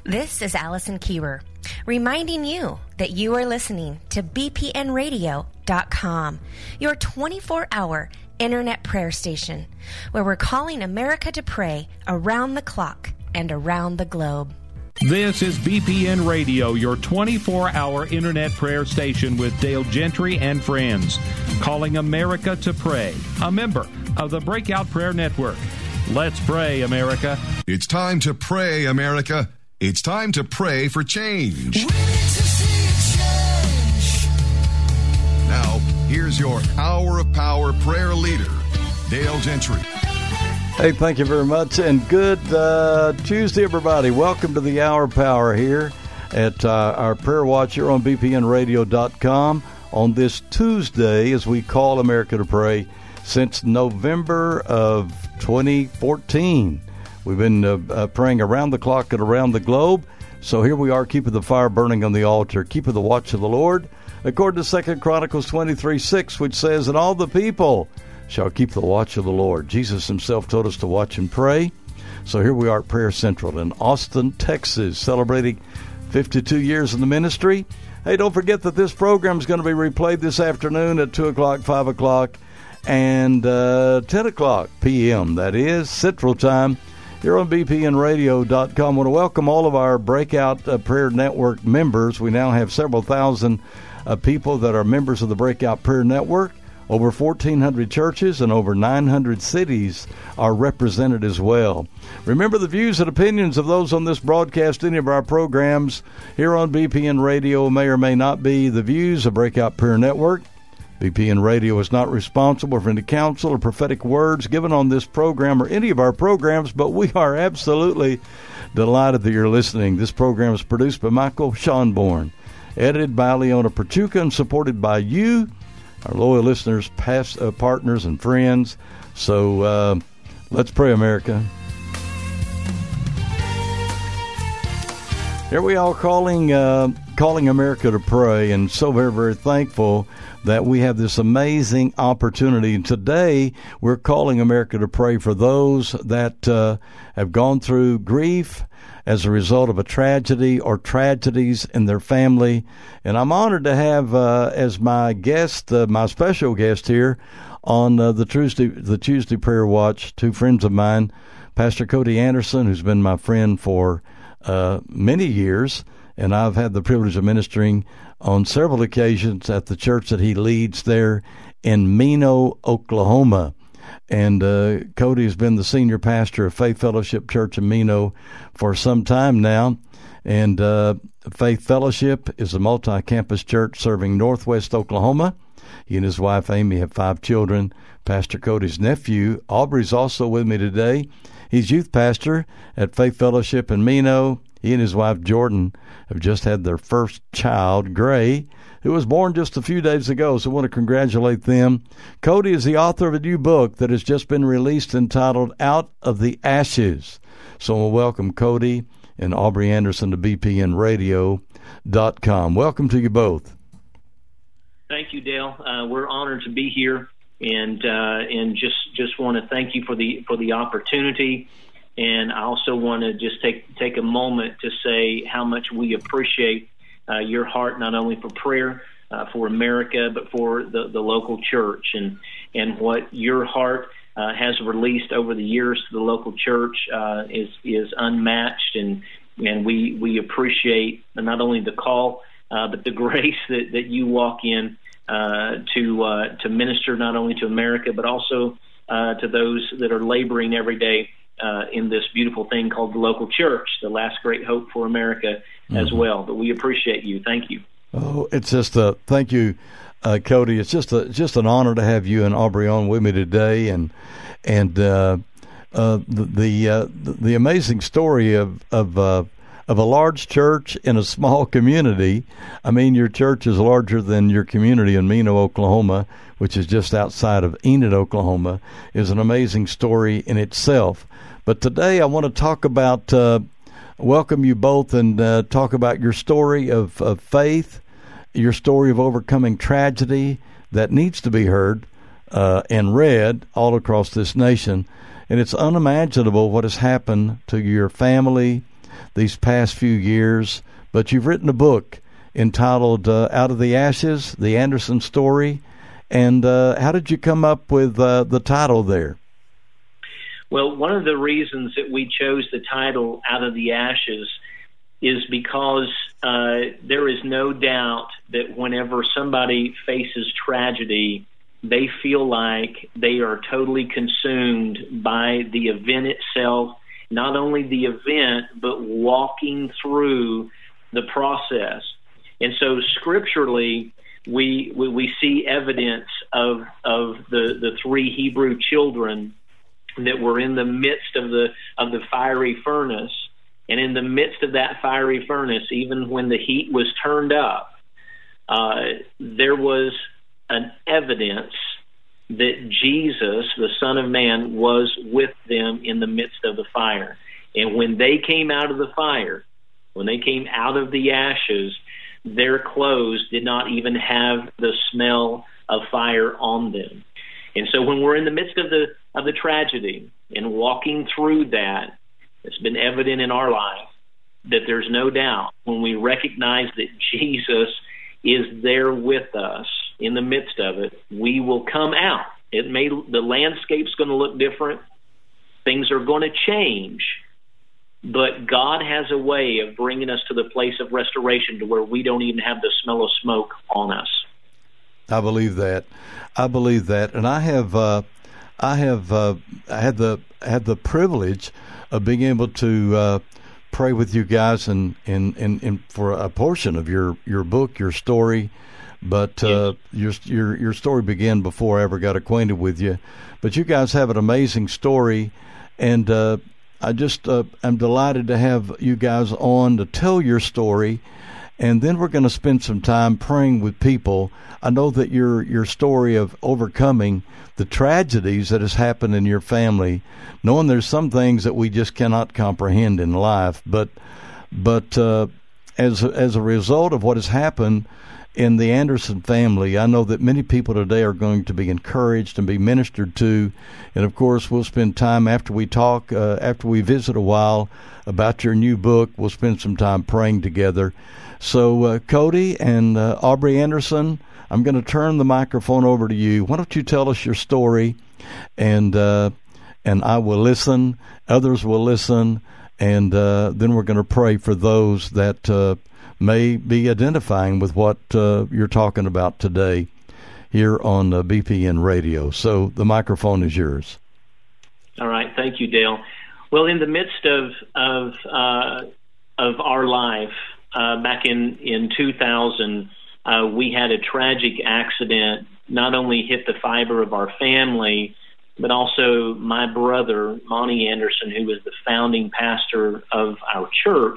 This is Allison Kiewer, reminding you that you are listening to bpnradio.com, your 24-hour internet prayer station, where we're calling America to pray around the clock and around the globe. This is BPN Radio, your 24-hour internet prayer station with Dale Gentry and friends, calling America to pray, a member of the Breakout Prayer Network. Let's pray, America. It's time to pray, America. It's time to pray for change. We need to see change. Now, here's your Hour of Power prayer leader, Dale Gentry. Hey, thank you very much, and good Tuesday, everybody. Welcome to the Hour of Power here at our prayer watch here on bpnradio.com on this Tuesday as we call America to pray since November of 2014. We've been praying around the clock and around the globe, so here we are keeping the fire burning on the altar, keeping the watch of the Lord, according to 2 Chronicles 23:6, which says, "And all the people shall keep the watch of the Lord." Jesus himself told us to watch and pray. So here we are at Prayer Central in Austin, Texas, celebrating 52 years in the ministry. Hey, don't forget that this program is going to be replayed this afternoon at 2 o'clock, 5 o'clock, and 10 o'clock p.m. That is Central Time here on bpnradio.com. I want to welcome all of our Breakout Prayer Network members. We now have several thousand people that are members of the Breakout Prayer Network. Over 1,400 churches and over 900 cities are represented as well. Remember, the views and opinions of those on this broadcast, any of our programs here on BPN Radio, may or may not be the views of Breakout Prayer Network. BPN Radio is not responsible for any counsel or prophetic words given on this program or any of our programs, but we are absolutely delighted that you're listening. This program is produced by Michael Schonborn, edited by Leona Perchuka, and supported by you, our loyal listeners, past partners, and friends. So let's pray, America. Here we are calling America to pray, and so very, very thankful that we have this amazing opportunity. And today, we're calling America to pray for those that have gone through grief as a result of a tragedy or tragedies in their family. And I'm honored to have as my guest, my special guest here on the Tuesday Prayer Watch, two friends of mine, Pastor Cody Anderson, who's been my friend for many years, and I've had the privilege of ministering on several occasions at the church that he leads there in Mino, Oklahoma. And Cody has been the senior pastor of Faith Fellowship Church in Mino for some time now. And Faith Fellowship is a multi-campus church serving northwest Oklahoma. He and his wife, Amy, have 5 children. Pastor Cody's nephew, Aubrey's also with me today. He's youth pastor at Faith Fellowship in Mino. He and his wife, Jordan, have just had their first child, Gray, who was born just a few days ago, so I want to congratulate them. Cody is the author of a new book that has just been released entitled Out of the Ashes. So we'll welcome Cody and Aubrey Anderson to bpnradio.com. Welcome to you both. Thank you, Dale. We're honored to be here, and just want to thank you for the opportunity. And I also want to just take a moment to say how much we appreciate your heart, not only for prayer for America, but for the local church, and what your heart has released over the years to the local church is unmatched, and we appreciate not only the call but the grace that you walk in to minister not only to America but also to those that are laboring every day in this beautiful thing called the local church, the last great hope for America as well. But we appreciate you. Thank you. Oh, it's just thank you, Cody. It's just an honor to have you and Aubrey on with me today, and the amazing story of a large church in a small community. I mean, your church is larger than your community in Mino, Oklahoma, which is just outside of Enid, Oklahoma, is an amazing story in itself. But today I want to talk about, welcome you both, and talk about your story of faith, your story of overcoming tragedy that needs to be heard and read all across this nation. And it's unimaginable what has happened to your family, these past few years, but you've written a book entitled Out of the Ashes, The Anderson Story. And how did you come up with the title there? Well, one of the reasons that we chose the title Out of the Ashes is because there is no doubt that whenever somebody faces tragedy, they feel like they are totally consumed by the event itself, not only the event, but walking through the process. And so scripturally, we see evidence of the three Hebrew children that were in the midst of the fiery furnace, and in the midst of that fiery furnace, even when the heat was turned up, there was an evidence that Jesus, the Son of Man, was with them in the midst of the fire. And when they came out of the fire, when they came out of the ashes, their clothes did not even have the smell of fire on them. And so when we're in the midst of the tragedy and walking through that, it's been evident in our life that there's no doubt when we recognize that Jesus is there with us in the midst of it, we will come out. The landscape's going to look different. Things are going to change. But God has a way of bringing us to the place of restoration to where we don't even have the smell of smoke on us. I believe that. And I have had the privilege of being able to pray with you guys and for a portion of your book, your story. But your story began before I ever got acquainted with you. But you guys have an amazing story, and I just am delighted to have you guys on to tell your story. And then we're going to spend some time praying with people. I know that your story of overcoming the tragedies that has happened in your family, knowing there's some things that we just cannot comprehend in life, but as a result of what has happened in the Anderson family, I know that many people today are going to be encouraged and be ministered to. And of course, we'll spend time after we talk, after we visit a while about your new book. We'll spend some time praying together. So, Cody and Aubrey Anderson, I'm going to turn the microphone over to you. Why don't you tell us your story, and I will listen. Others will listen, and then we're going to pray for those that may be identifying with what you're talking about today here on BPN Radio. So the microphone is yours. All right, thank you, Dale. Well, in the midst of our life, back in 2000, we had a tragic accident. Not only hit the fiber of our family, but also my brother, Monty Anderson, who was the founding pastor of our church,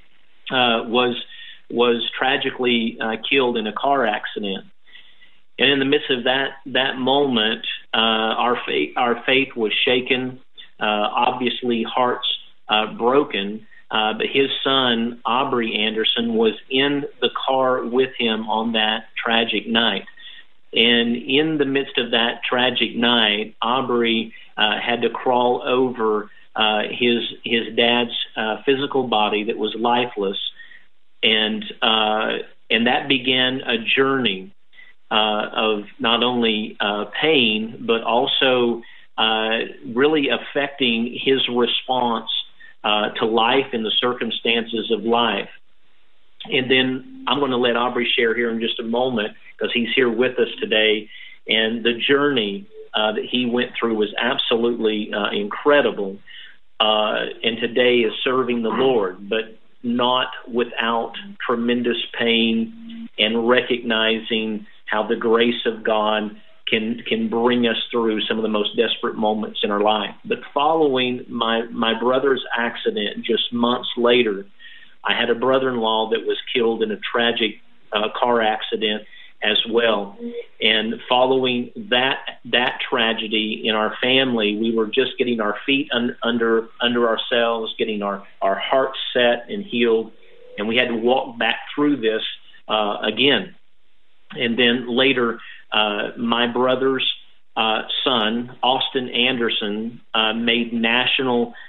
was tragically killed in a car accident. And in the midst of that moment, our faith was shaken. Obviously, hearts broken. But his son, Aubrey Anderson, was in the car with him on that tragic night. And in the midst of that tragic night, Aubrey had to crawl over his dad's physical body that was lifeless, and that began a journey of not only pain, but also really affecting his response to life and the circumstances of life. And then I'm going to let Aubrey share here in just a moment, because he's here with us today. And the journey that he went through was absolutely incredible. And today is serving the Lord, but not without tremendous pain, and recognizing how the grace of God can bring us through some of the most desperate moments in our life. But following my brother's accident, just months later, I had a brother-in-law that was killed in a tragic car accident as well. And following that tragedy in our family, we were just getting our feet under ourselves, getting our hearts set and healed, and we had to walk back through this again. And then later, my brother's son, Austin Anderson, made national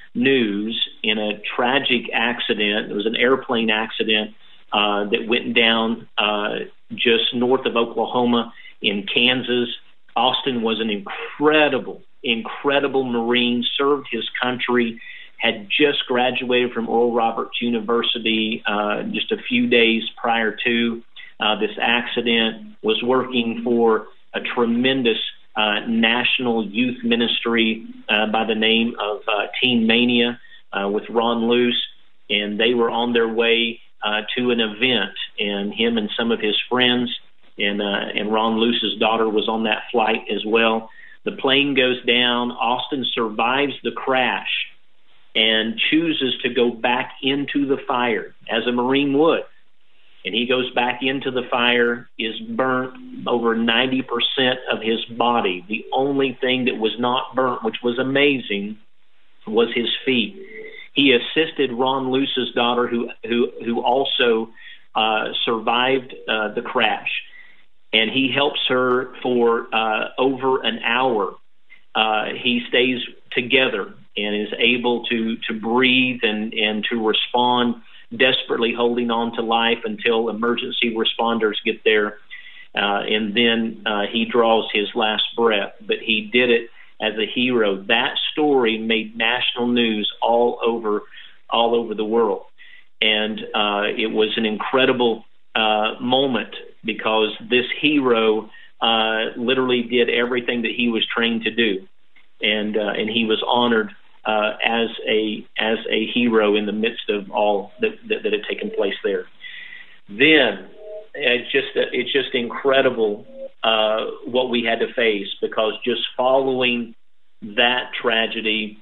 news in a tragic accident. It was an airplane accident that went down just north of Oklahoma in Kansas. Austin was an incredible Marine, served his country, had just graduated from Oral Roberts University just a few days prior to this accident, was working for a tremendous national youth ministry by the name of Teen Mania with Ron Luce, and they were on their way to an event, and him and some of his friends and Ron Luce's daughter was on that flight as well. The plane goes down. Austin survives the crash and chooses to go back into the fire, as a Marine would. And he goes back into the fire, is burnt over 90% of his body. The only thing that was not burnt, which was amazing, was his feet. He assisted Ron Luce's daughter, who also survived the crash, and he helps her for over an hour. He stays together and is able to breathe and to respond, desperately holding on to life until emergency responders get there, and then he draws his last breath. But he did it as a hero. That story made national news all over the world, and it was an incredible moment, because this hero literally did everything that he was trained to do, and he was honored as a hero in the midst of all that had taken place there. Then it's just incredible what we had to face, because just following that tragedy,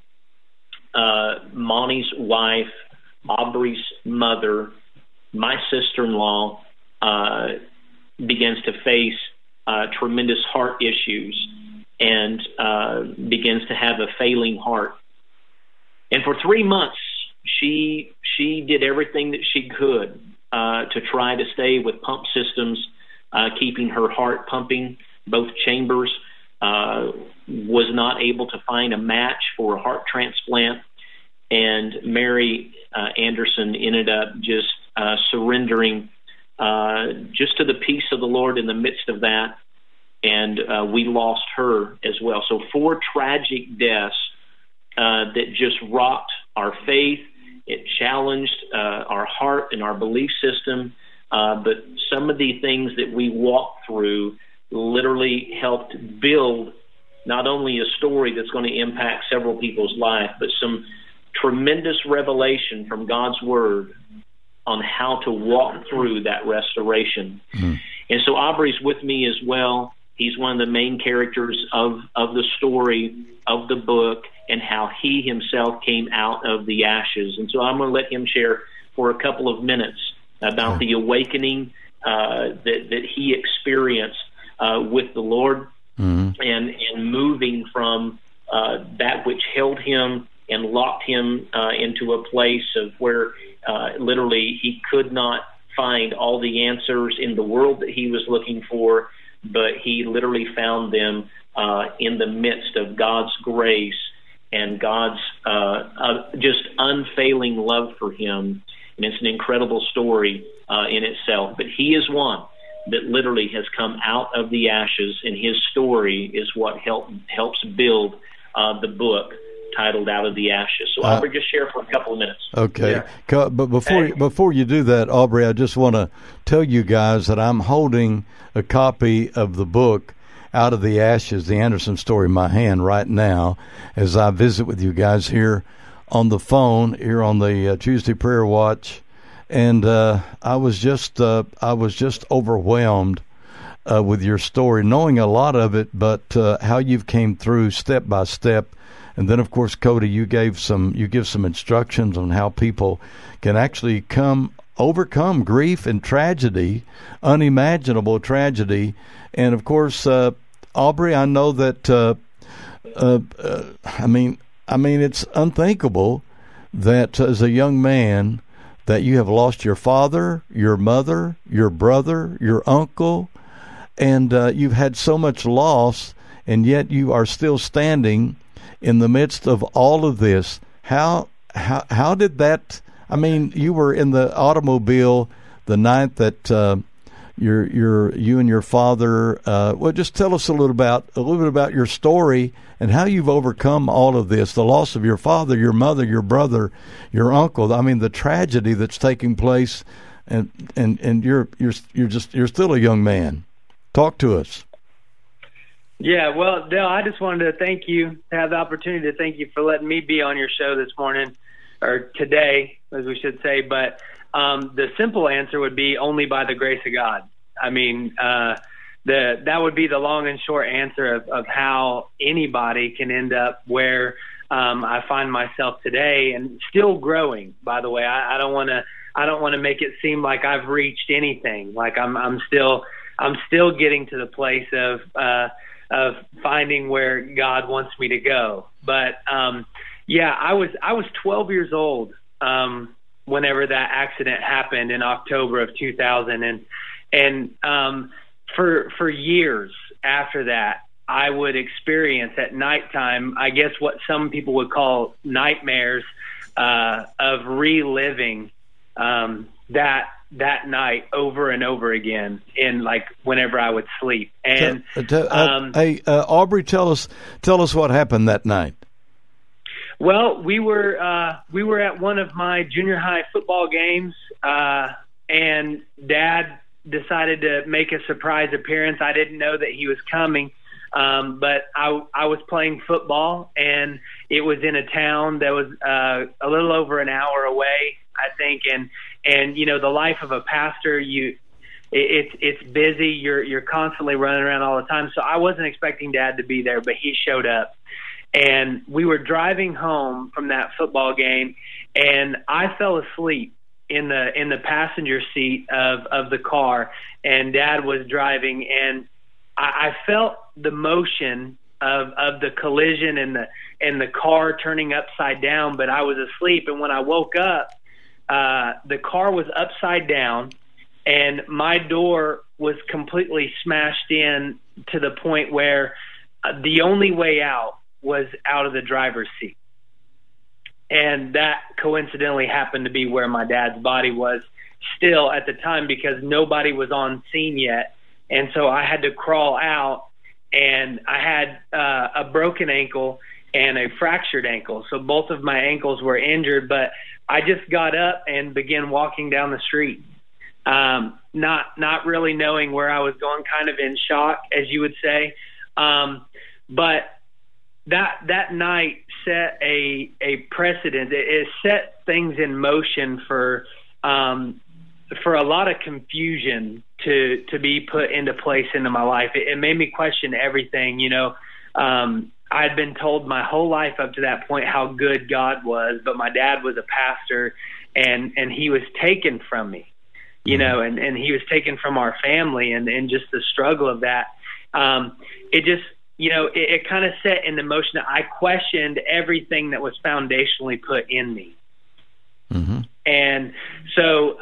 Monty's wife, Aubrey's mother, my sister-in-law, begins to face tremendous heart issues and begins to have a failing heart. And for 3 months, she did everything that she could to try to stay with pump systems, keeping her heart pumping, both chambers. Was not able to find a match for a heart transplant. And Mary Anderson ended up just surrendering just to the peace of the Lord in the midst of that. And we lost her as well. So 4 tragic deaths that just rocked our faith. It challenged our heart and our belief system. But some of the things that we walked through literally helped build not only a story that's going to impact several people's life, but some tremendous revelation from God's Word on how to walk through that restoration. Mm-hmm. And so Aubrey's with me as well. He's one of the main characters of the story, of the book, and how he himself came out of the ashes. And so I'm going to let him share for a couple of minutes about the awakening that he experienced with the Lord, and moving from that which held him and locked him into a place of where literally he could not find all the answers in the world that he was looking for, but he literally found them in the midst of God's grace and God's just unfailing love for him. And it's an incredible story in itself. But he is one that literally has come out of the ashes, and his story is what helps build the book titled Out of the Ashes. So Aubrey, just share for a couple of minutes. Okay. Yeah. But before you do that, Aubrey, I just want to tell you guys that I'm holding a copy of the book Out of the Ashes, the Anderson story, in my hand right now as I visit with you guys here on the phone, here on the Tuesday Prayer Watch. And I was just overwhelmed with your story, knowing a lot of it, but how you've came through step by step. And then, of course, Cody, you give some instructions on how people can actually overcome grief and tragedy, unimaginable tragedy. And of course, Aubrey, I know that. I mean, it's unthinkable that as a young man that you have lost your father, your mother, your brother, your uncle, and you've had so much loss, and yet you are still standing in the midst of all of this. How did that? I mean, you were in the automobile the night that you and your father. Well, just tell us a little bit about your story and how you've overcome all of this: the loss of your father, your mother, your brother, your uncle. I mean, the tragedy that's taking place, and you're still a young man. Talk to us. Yeah, well, Dale, I just wanted to thank you, to have the opportunity to thank you for letting me be on your show this morning, or today, as we should say. But the simple answer would be only by the grace of God. I mean, that would be the long and short answer of how anybody can end up where I find myself today, and still growing. By the way, I don't want to make it seem like I've reached anything. Like I'm still getting to the place of finding where God wants me to go. But yeah, I was 12 years old whenever that accident happened in October of 2000, and for years after that, I would experience at nighttime, I guess what some people would call nightmares, of reliving that night over and over again, in like whenever I would sleep. And hey, Aubrey, tell us what happened that night. Well, we were at one of my junior high football games, and Dad decided to make a surprise appearance. I didn't know that he was coming, but I was playing football, and it was in a town that was a little over an hour away, I think. And you know, the life of a pastor, it's busy. You're constantly running around all the time. So I wasn't expecting Dad to be there, but he showed up. And we were driving home from that football game, and I fell asleep in the passenger seat of the car, and Dad was driving, and I felt the motion of the collision and the car turning upside down, but I was asleep. And when I woke up, the car was upside down, and my door was completely smashed in to the point where the only way out was out of the driver's seat. And that coincidentally happened to be where my dad's body was still at the time, because nobody was on scene yet. And so I had to crawl out, and I had a broken ankle and a fractured ankle. So both of my ankles were injured, but I just got up and began walking down the street, not really knowing where I was going, kind of in shock, as you would say. But that night set a precedent. It set things in motion for a lot of confusion to be put into place into my life. It made me question everything. You know, I'd been told my whole life up to that point how good God was, but my dad was a pastor, and he was taken from me, you know, and he was taken from our family, and just the struggle of that. It just, you know, it kind of set into motion that I questioned everything that was foundationally put in me. Mm-hmm. And so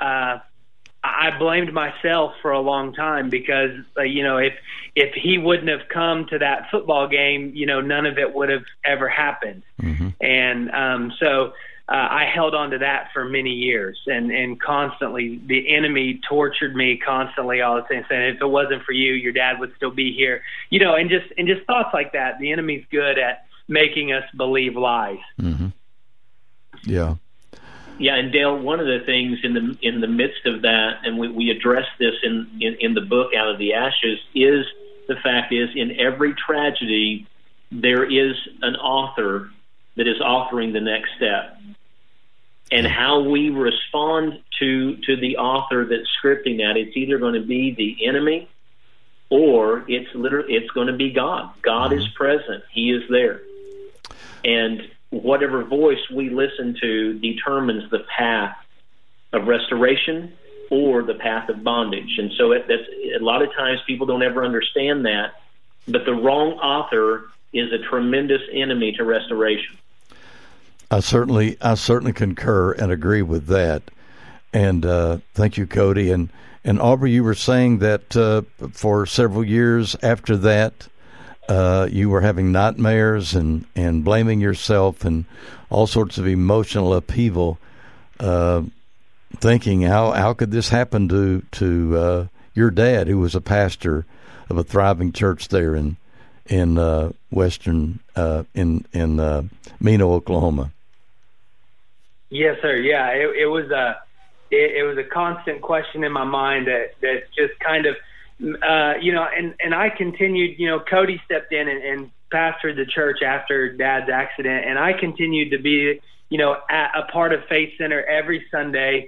I blamed myself for a long time, because, you know, if he wouldn't have come to that football game, you know, none of it would have ever happened. Mm-hmm. And so I held on to that for many years, and constantly the enemy tortured me constantly, all the time, saying, if it wasn't for you, your dad would still be here, you know, and just thoughts like that. The enemy's good at making us believe lies. Mm-hmm. Yeah. Yeah, and Dale, one of the things in the midst of that, and we address this in the book Out of the Ashes, is the fact is, in every tragedy there is an author that is authoring the next step. And how we respond to the author that's scripting that, it's either going to be the enemy, or it's going to be God. God is present. He is there. And whatever voice we listen to determines the path of restoration or the path of bondage. And so that's a lot of times people don't ever understand that, but the wrong author is a tremendous enemy to restoration. I certainly concur and agree with that. And thank you, Cody. And Aubrey, you were saying that for several years after that, you were having nightmares and blaming yourself and all sorts of emotional upheaval, thinking how could this happen to your dad, who was a pastor of a thriving church there in western in Meno, Oklahoma. Yes, sir. Yeah, it was a constant question in my mind that just kind of, and I continued. Cody stepped in and pastored the church after Dad's accident, and I continued to be, a part of Faith Center every Sunday.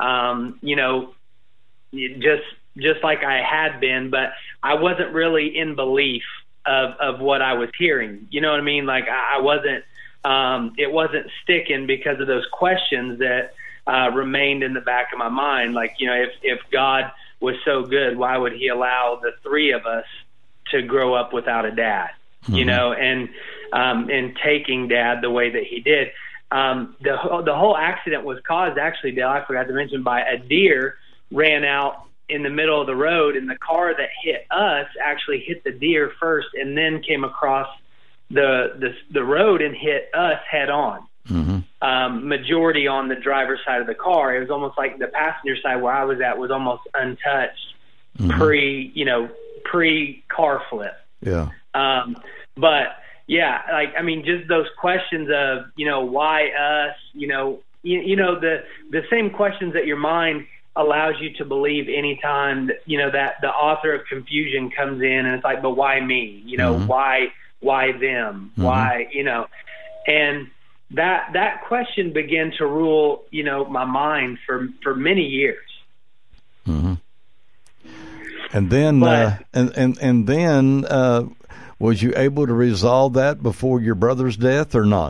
Just like I had been, but I wasn't really in belief of what I was hearing. You know what I mean? Like I wasn't. It wasn't sticking because of those questions that remained in the back of my mind. Like, if God was so good, why would He allow the three of us to grow up without a dad? Mm-hmm. And taking Dad the way that he did. The whole accident was caused, actually, Dale, I forgot to mention, by a deer ran out in the middle of the road, and the car that hit us actually hit the deer first and then came across the road and hit us head on. Mm-hmm. Majority on the driver's side of the car. It was almost like the passenger side where I was at was almost untouched. Mm-hmm. pre car flip. Yeah. But yeah, just those questions of, why us, the same questions that your mind allows you to believe anytime that the author of confusion comes in, and it's like, but why me? Mm-hmm. Why them? Mm-hmm. Why, and that question began to rule, my mind for many years. Mm-hmm. And then, and then, was you able to resolve that before your brother's death or not?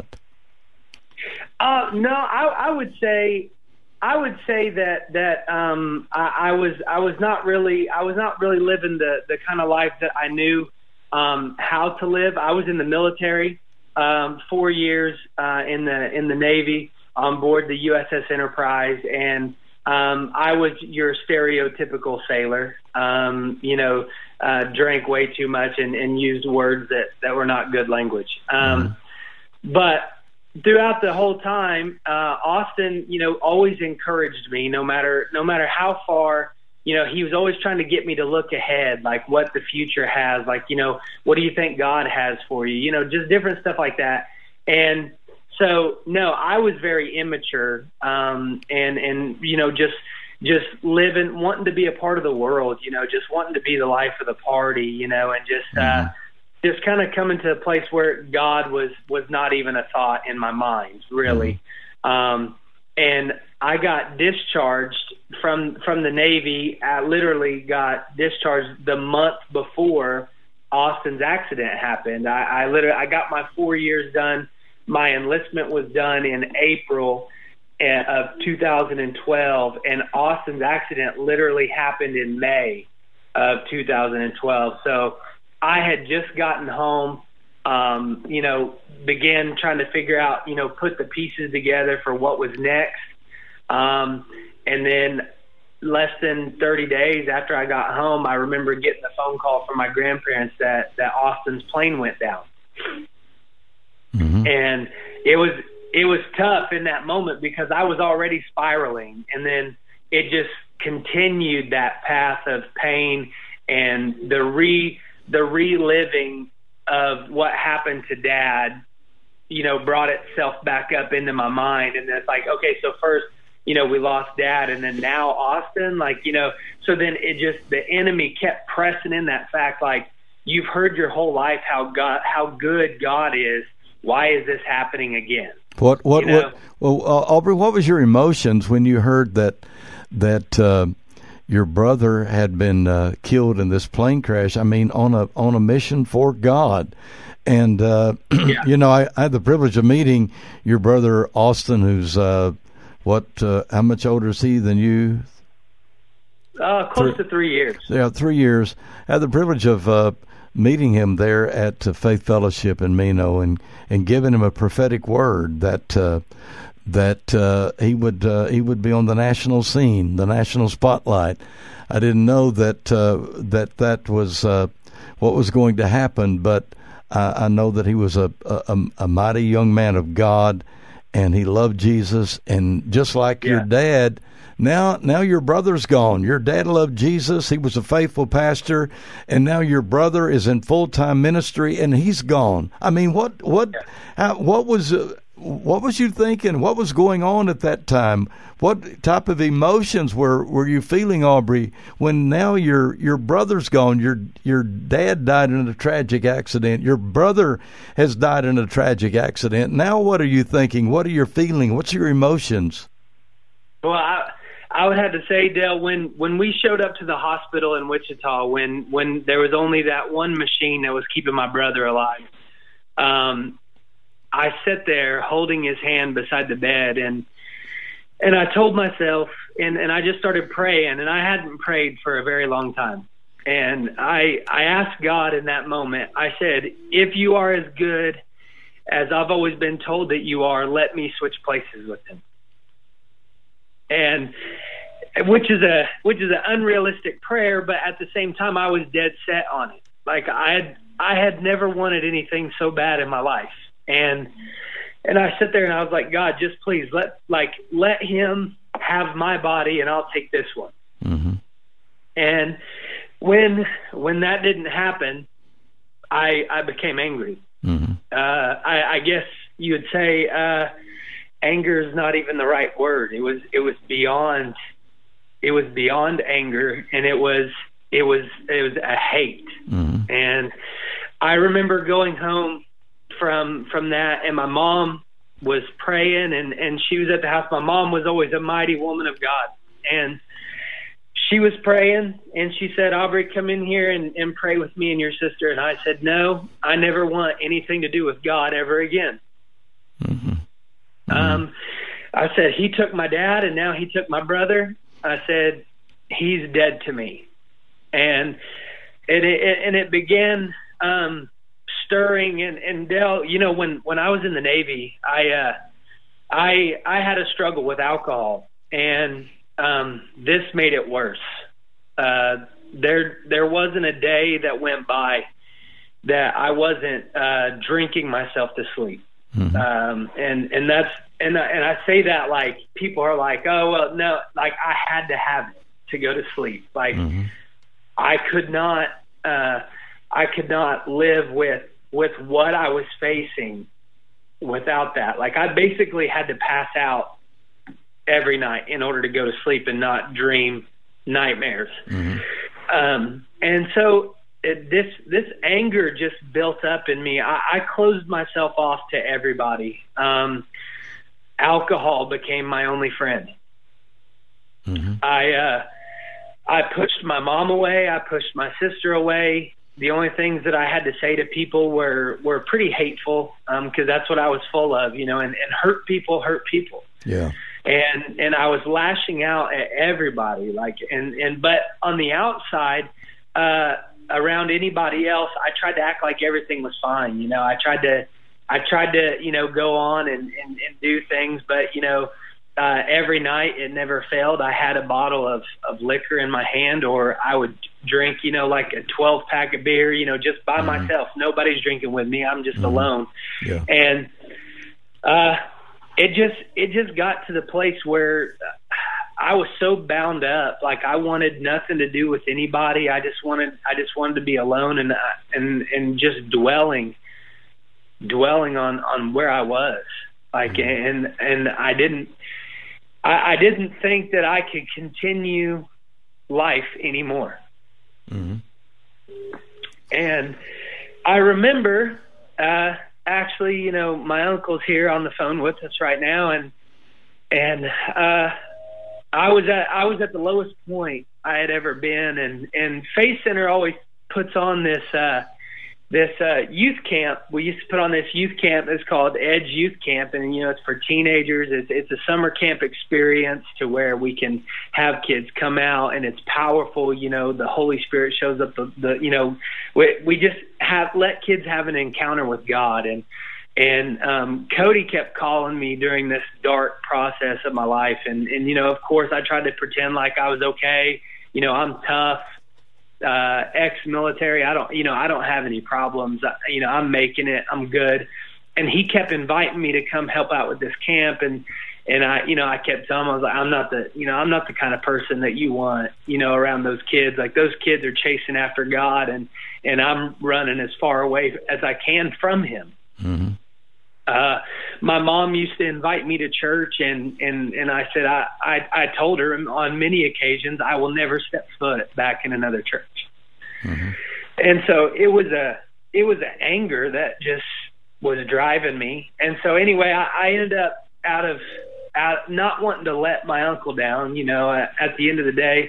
No, I would say that I was not really living the kind of life that I knew how to live. I was in the military, 4 years in the Navy on board the USS Enterprise, and I was your stereotypical sailor. Drank way too much and used words that were not good language. But throughout the whole time, Austin, always encouraged me, no matter how far. He was always trying to get me to look ahead, like what the future has, like, what do you think God has for you? Just different stuff like that. And so, no, I was very immature, and just living, wanting to be a part of the world, just wanting to be the life of the party, and just kind of coming to a place where God was not even a thought in my mind, really. And I got discharged from the Navy. I literally got discharged the month before Austin's accident happened. I got my 4 years done. My enlistment was done in April of 2012, and Austin's accident literally happened in May of 2012. So I had just gotten home, began trying to figure out, put the pieces together for what was next. And then less than 30 days after I got home, I remember getting a phone call from my grandparents that Austin's plane went down. Mm-hmm. And it was tough in that moment because I was already spiraling, and then it just continued that path of pain and the reliving of what happened to Dad, brought itself back up into my mind. And it's like, okay, so first, we lost Dad, and then now Austin, so then it just, the enemy kept pressing in that fact, like, you've heard your whole life how good God is. Why is this happening again? Aubrey, what was your emotions when you heard that your brother had been killed in this plane crash? I mean, on a mission for God. And I had the privilege of meeting your brother Austin, who's how much older is he than you? Close to 3 years. Yeah, 3 years. I had the privilege of meeting him there at Faith Fellowship in Meno and giving him a prophetic word that he would be on the national scene, the national spotlight. I didn't know that was what was going to happen, but I know that he was a mighty young man of God, and he loved Jesus. And just like your dad, now your brother's gone. Your dad loved Jesus. He was a faithful pastor, and now your brother is in full-time ministry, and he's gone. I mean, what was you thinking? What was going on at that time? What type of emotions were you feeling, Aubrey, when now your brother's gone? Your dad died in a tragic accident. Your brother has died in a tragic accident. Now what are you thinking? What are you feeling? What's your emotions? Well, I would have to say, Dale, when we showed up to the hospital in Wichita, when there was only that one machine that was keeping my brother alive, I sat there holding his hand beside the bed, and I told myself, and I just started praying, and I hadn't prayed for a very long time. And I asked God in that moment, I said, if you are as good as I've always been told that you are, let me switch places with him. And which is an unrealistic prayer, but at the same time, I was dead set on it. Like I had never wanted anything so bad in my life. And I sat there and I was like, God, just please let him have my body, and I'll take this one. Mm-hmm. And when that didn't happen, I became angry. Mm-hmm. I guess you would say anger is not even the right word. It was beyond anger, and it was a hate. Mm-hmm. And I remember going home from that, and my mom was praying, and she was at the house. My mom was always a mighty woman of God, and she was praying, and she said, Aubrey, come in here and pray with me and your sister. And I said, no, I never want anything to do with God ever again. Mm-hmm. Mm-hmm. I said, he took my dad, and now he took my brother. I said, he's dead to me. And it began stirring. And Dale, you know, when I was in the Navy, I had a struggle with alcohol, and this made it worse. There wasn't a day that went by that I wasn't drinking myself to sleep. Mm-hmm. And I say that like people are like, oh well, no, like I had to have it to go to sleep. Like mm-hmm. I could not live with what I was facing without that. Like I basically had to pass out every night in order to go to sleep and not dream nightmares. Mm-hmm. And so this anger just built up in me. I closed myself off to everybody. Alcohol became my only friend. Mm-hmm. I pushed my mom away. I pushed my sister away. The only things that I had to say to people were pretty hateful, because that's what I was full of, you know, and hurt people. Yeah. And I was lashing out at everybody, but on the outside, around anybody else, I tried to act like everything was fine. You know, I tried to, you know, go on and do things, but, you know, every night it never failed. I had a bottle of liquor in my hand, or I would drink, you know, like a 12-pack of beer, you know, just by mm-hmm. myself. Nobody's drinking with me. I'm just mm-hmm. alone. Yeah. And, it just got to the place where I was so bound up. Like I wanted nothing to do with anybody. I just wanted to be alone and just dwelling on where I was. Like, mm-hmm. and I didn't think that I could continue life anymore. Mm-hmm. And I remember, actually, you know, my uncle's here on the phone with us right now, and I was at the lowest point I had ever been, and Faith Center always puts on this youth camp. We used to put on this youth camp. It's called Edge Youth Camp, and you know, it's for teenagers. It's a summer camp experience to where we can have kids come out, and it's powerful. You know, the Holy Spirit shows up. You know, we just let kids have an encounter with God, and Cody kept calling me during this dark process of my life, and you know, of course, I tried to pretend like I was okay. You know, I'm tough. ex-military. I don't have any problems. I'm making it. I'm good. And he kept inviting me to come help out with this camp. And I kept telling him, I was like, I'm not the kind of person that you want, around those kids. Like, those kids are chasing after God, and I'm running as far away as I can from him. Mm-hmm. My mom used to invite me to church, and I said, I told her on many occasions, I will never step foot back in another church. Mm-hmm. And so it was an anger that just was driving me. And so anyway, I ended up out not wanting to let my uncle down. At the end of the day,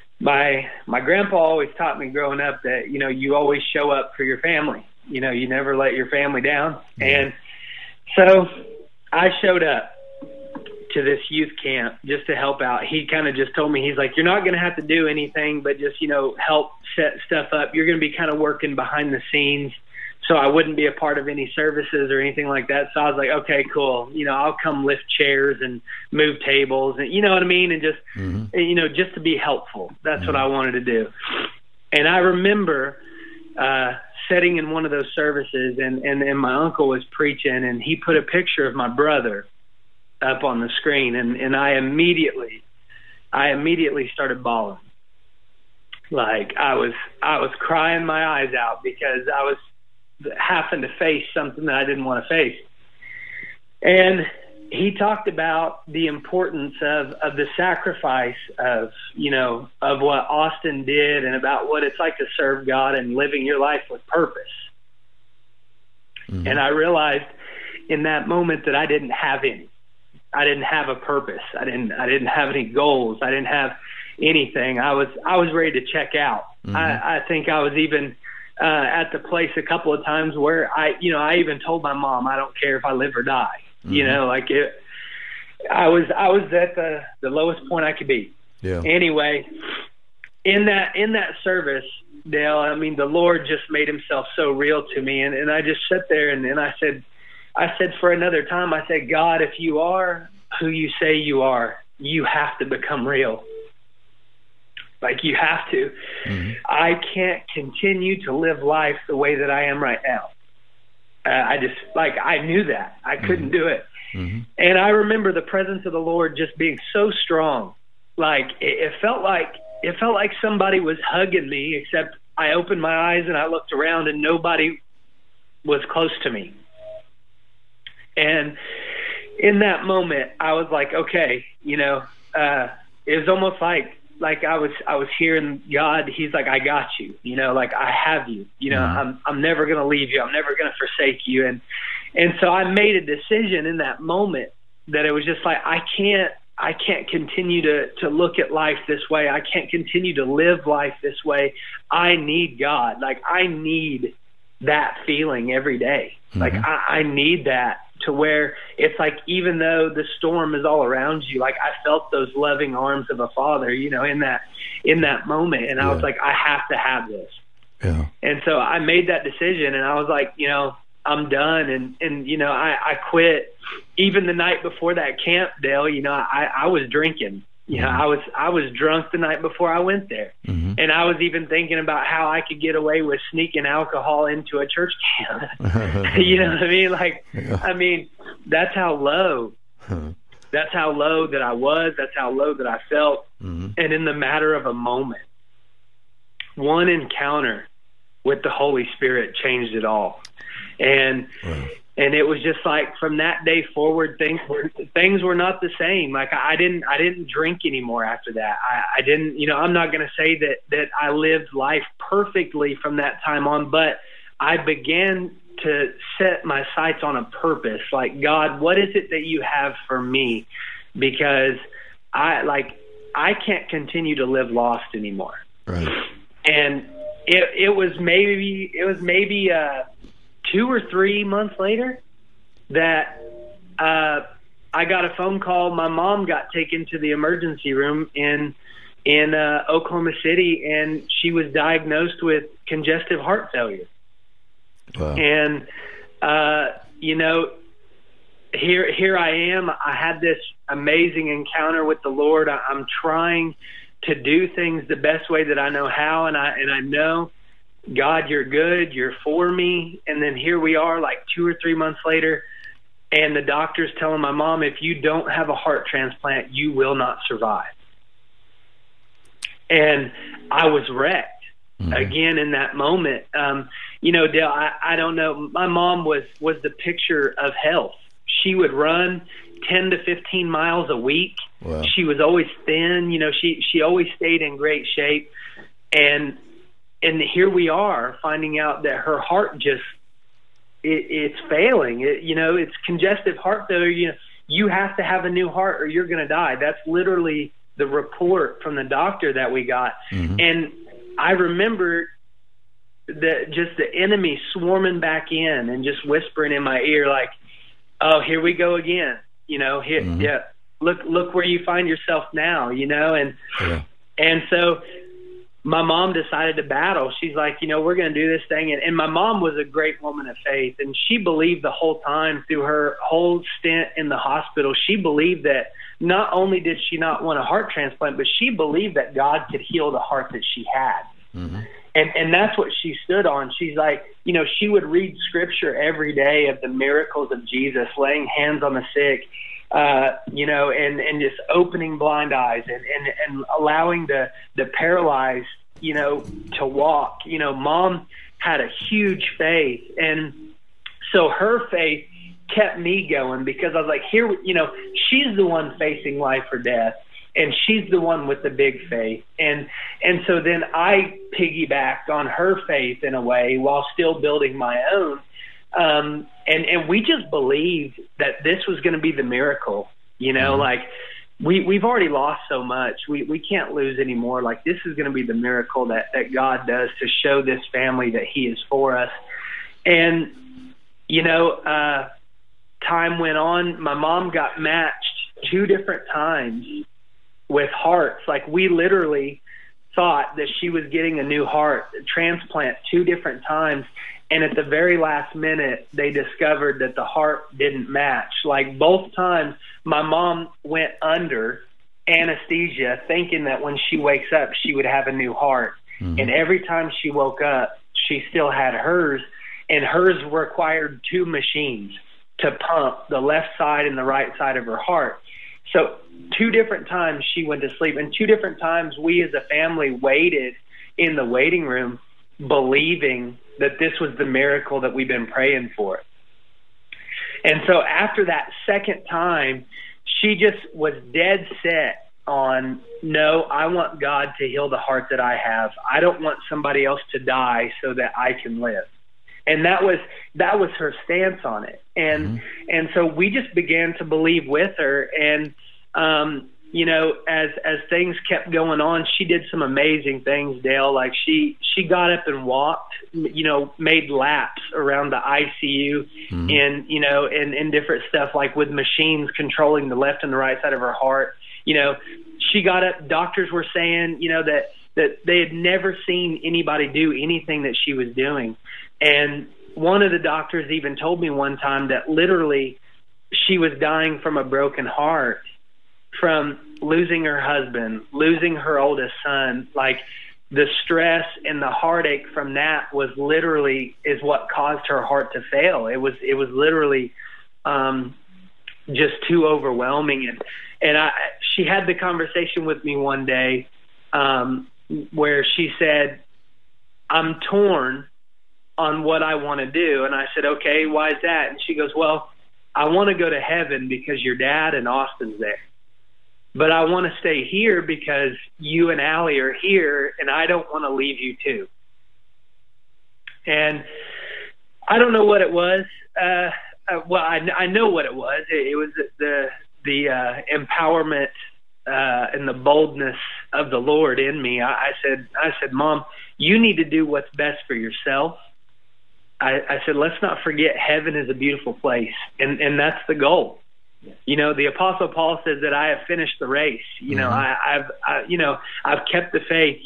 my grandpa always taught me growing up that, you always show up for your family. You never let your family down. Mm-hmm. And so I showed up to this youth camp just to help out. He kind of just told me, he's like, you're not going to have to do anything but just, help set stuff up. You're going to be kind of working behind the scenes. So I wouldn't be a part of any services or anything like that. So I was like, okay, cool. I'll come lift chairs and move tables, and you know what I mean? And just, mm-hmm. Just to be helpful. That's mm-hmm. what I wanted to do. And I remember sitting in one of those services, and my uncle was preaching, and he put a picture of my brother up on the screen. And I immediately started bawling. Like, I was crying my eyes out because I was having to face something that I didn't want to face. And he talked about the importance of the sacrifice of what Austin did, and about what it's like to serve God and living your life with purpose. Mm-hmm. And I realized in that moment that I didn't have any. I didn't have a purpose. I didn't have any goals. I didn't have anything. I was ready to check out. Mm-hmm. I think I was even at the place a couple of times where I even told my mom, I don't care if I live or die. Mm-hmm. I was at the lowest point I could be. Yeah. Anyway, in that service, Dale, I mean, the Lord just made himself so real to me. And I just sat there and I said for another time, I said, God, if you are who you say you are, you have to become real. Like, you have to. Mm-hmm. I can't continue to live life the way that I am right now. I knew that. I couldn't mm-hmm. do it. Mm-hmm. And I remember the presence of the Lord just being so strong. Like, it felt like somebody was hugging me, except I opened my eyes and I looked around and nobody was close to me. And in that moment, I was like, okay, it was almost like I was hearing God. He's like, I got you, like, I have you, mm-hmm. I'm never going to leave you. I'm never going to forsake you. And so I made a decision in that moment that it was just like, I can't continue to look at life this way. I can't continue to live life this way. I need God. Like, I need that feeling every day. Mm-hmm. Like, I need that, to where it's like, even though the storm is all around you, like, I felt those loving arms of a father, in that moment. And I was like, I have to have this. Yeah. And so I made that decision, and I was like, I'm done. And I quit. Even the night before that camp, Dale, I was drinking. I was drunk the night before I went there. Mm-hmm. And I was even thinking about how I could get away with sneaking alcohol into a church camp. You know what I mean? Like, yeah. I mean, that's how low. That's how low that I was. That's how low that I felt. Mm-hmm. And in the matter of a moment, one encounter with the Holy Spirit changed it all. And and it was just like, from that day forward, things were not the same. Like, I didn't drink anymore after that. I didn't, I'm not going to say that I lived life perfectly from that time on, but I began to set my sights on a purpose. Like, God, what is it that you have for me? Because I can't continue to live lost anymore. Right. And it was maybe 2 or 3 months later that I got a phone call. My mom got taken to the emergency room in Oklahoma City, and she was diagnosed with congestive heart failure. Wow. And here I am. I had this amazing encounter with the Lord. I'm trying to do things the best way that I know how, and I know, God, you're good, you're for me. And then here we are, like 2 or 3 months later, and the doctor's telling my mom, if you don't have a heart transplant, you will not survive. And I was wrecked again in that moment. Dale, I don't know. My mom was the picture of health. She would run 10 to 15 miles a week. Wow. She was always thin. She always stayed in great shape. And here we are finding out that her heart just, it's failing. It's congestive heart failure. You have to have a new heart or you're going to die. That's literally the report from the doctor that we got. And I remember just the enemy swarming back in and just whispering in my ear, like, oh, here we go again. Yeah, look where you find yourself now, and so my mom decided to battle. She's like, we're going to do this thing. And my mom was a great woman of faith, and she believed the whole time through her whole stint in the hospital. She believed that not only did she not want a heart transplant, but she believed that God could heal the heart that she had. And that's what she stood on. She's like, she would read scripture every day of the miracles of Jesus, laying hands on the sick, and just opening blind eyes and allowing the paralyzed, to walk. Mom had a huge faith. And so her faith kept me going, because I was like, here, she's the one facing life or death, and she's the one with the big faith. And so then I piggybacked on her faith in a way while still building my own. And we just believed that this was going to be the miracle, like we've already lost so much. We can't lose anymore. Like, this is going to be the miracle that God does to show this family that he is for us. And, time went on. My mom got matched 2 different times with hearts. Like, we literally thought that she was getting a new heart transplant 2 different times. And at the very last minute, they discovered that the heart didn't match. Like, both times, my mom went under anesthesia thinking that when she wakes up, she would have a new heart. And every time she woke up, she still had hers. And hers required 2 machines to pump the left side and the right side of her heart. So 2 different times she went to sleep, and 2 different times we as a family waited in the waiting room, believing that this was the miracle that we've been praying for. And so after that second time, she just was dead set on, no, I want God to heal the heart that I have. I don't want somebody else to die so that I can live. And that was her stance on it. And so we just began to believe with her. And as things kept going on, she did some amazing things, Dale. Like, she got up and walked, made laps around the ICU and different stuff, like with machines controlling the left and the right side of her heart. She got up. Doctors were saying, that they had never seen anybody do anything that she was doing. And one of the doctors even told me one time that literally she was dying from a broken heart, from losing her husband, losing her oldest son. Like, the stress and the heartache from that was literally is what caused her heart to fail. It was literally just too overwhelming. And she had the conversation with me one day where she said, I'm torn on what I want to do. And I said, okay, why is that? And she goes, well, I want to go to heaven because your dad and Austin's there. But I want to stay here because you and Allie are here, and I don't want to leave you too. And I don't know what it was. Well, I know what it was. It was the empowerment and the boldness of the Lord in me. I said, Mom, you need to do what's best for yourself. I said, let's not forget heaven is a beautiful place, and that's the goal. The Apostle Paul says that I have finished the race. I've kept the faith.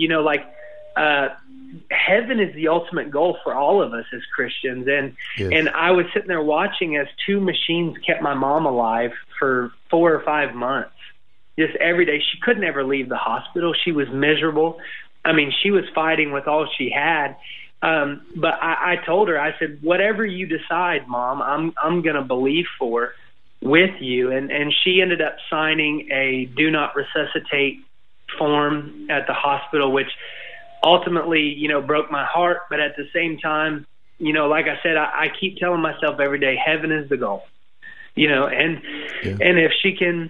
Heaven is the ultimate goal for all of us as Christians. And I was sitting there watching as 2 machines kept my mom alive for 4 or 5 months. just every day. She couldn't ever leave the hospital. She was miserable. I mean, she was fighting with all she had. But I told her, I said, whatever you decide, Mom, I'm going to believe for with you. And she ended up signing a do not resuscitate form at the hospital, which ultimately, broke my heart. But at the same time, like I said, I keep telling myself every day, heaven is the goal, and if she can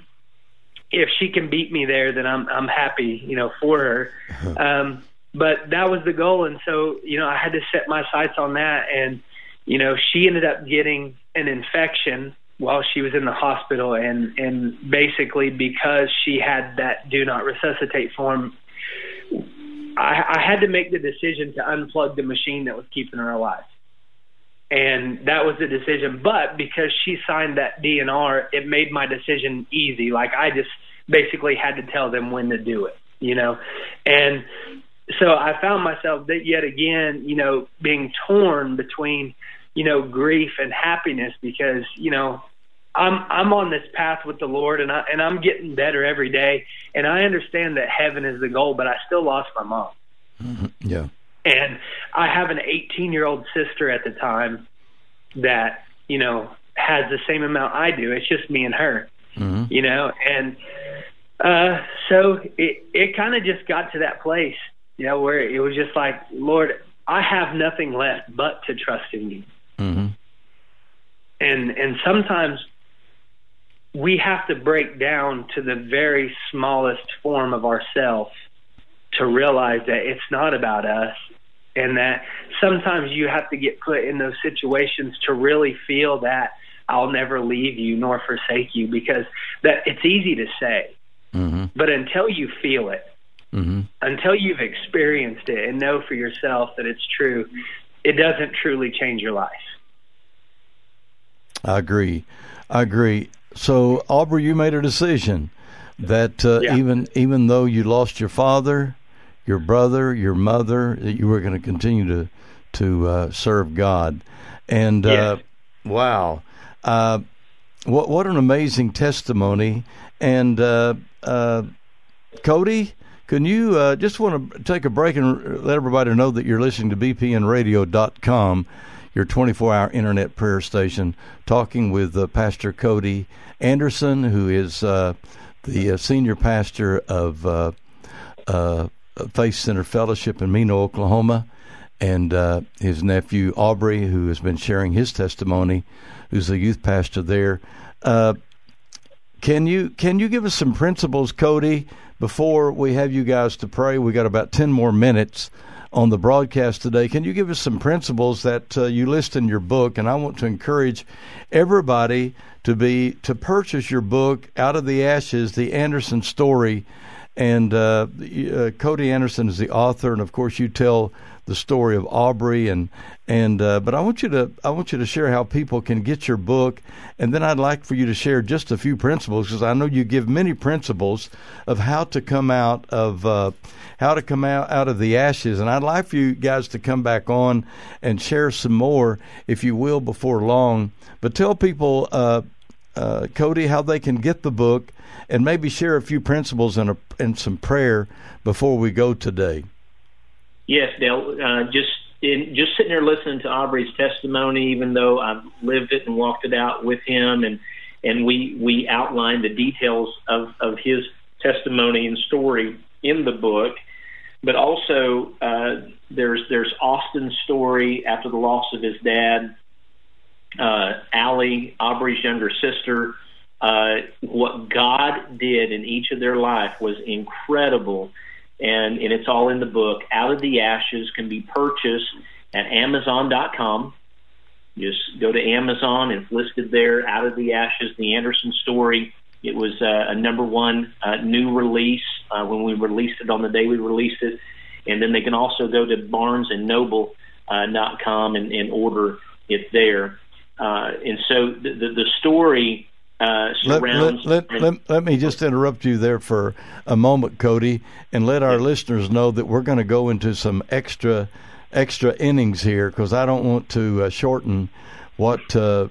beat me there, then I'm happy, for her. But that was the goal. And so, I had to set my sights on that. And, she ended up getting an infection while she was in the hospital. And basically because she had that do not resuscitate form, I had to make the decision to unplug the machine that was keeping her alive. And that was the decision. But because she signed that DNR, it made my decision easy. Like, I just basically had to tell them when to do it, And so I found myself that yet again, being torn between, grief and happiness, because, I'm on this path with the Lord, and I'm getting better every day. And I understand that heaven is the goal, but I still lost my mom. Mm-hmm. Yeah. And I have an 18-year-old sister at the time that, has the same amount I do. It's just me and her, mm-hmm. And so it kind of just got to that place, where it was just like, Lord, I have nothing left but to trust in you. Mm-hmm. And sometimes we have to break down to the very smallest form of ourselves to realize that it's not about us, and that sometimes you have to get put in those situations to really feel that I'll never leave you nor forsake you, because that it's easy to say, mm-hmm. but until you feel it, mm-hmm. until you've experienced it and know for yourself that it's true, it doesn't truly change your life. I agree. So, Aubrey, you made a decision that even though you lost your father, your brother, your mother, that you were going to continue to serve God. And wow, what an amazing testimony. And Cody, can you just want to take a break and let everybody know that you're listening to bpnradio.com, your 24-hour internet prayer station, talking with Pastor Cody Anderson, who is the senior pastor of Faith Center Fellowship in Mino, Oklahoma, and his nephew Aubrey, who has been sharing his testimony, who's the youth pastor there. Can you give us some principles, Cody, before we have you guys to pray? We got about 10 more minutes on the broadcast today. Can you give us some principles that you list in your book? And I want to encourage everybody to purchase your book, Out of the Ashes, the Anderson Story. And Cody Anderson is the author, and of course you tell the story of Aubrey. But I want you to share how people can get your book, and then I'd like for you to share just a few principles, because I know you give many principles of how to come out of the ashes. And I'd like for you guys to come back on and share some more, if you will, before long. But tell people, Cody, how they can get the book, and maybe share a few principles and some prayer before we go today. Yes, Dale. Just sitting there listening to Aubrey's testimony, even though I've lived it and walked it out with him, and we outlined the details of his testimony and story in the book. But also, there's Austin's story after the loss of his dad. Allie, Aubrey's younger sister, what God did in each of their life was incredible, and it's all in the book. Out of the Ashes can be purchased at Amazon.com. Just go to Amazon, and it's listed there, Out of the Ashes, the Anderson Story. It was a number one new release when we released it, on the day we released it. And then they can also go to BarnesandNoble.com and order it there. And so the story surrounds... Let me just interrupt you there for a moment, Cody, and let our listeners know that we're going to go into some extra innings here, because I don't want to shorten what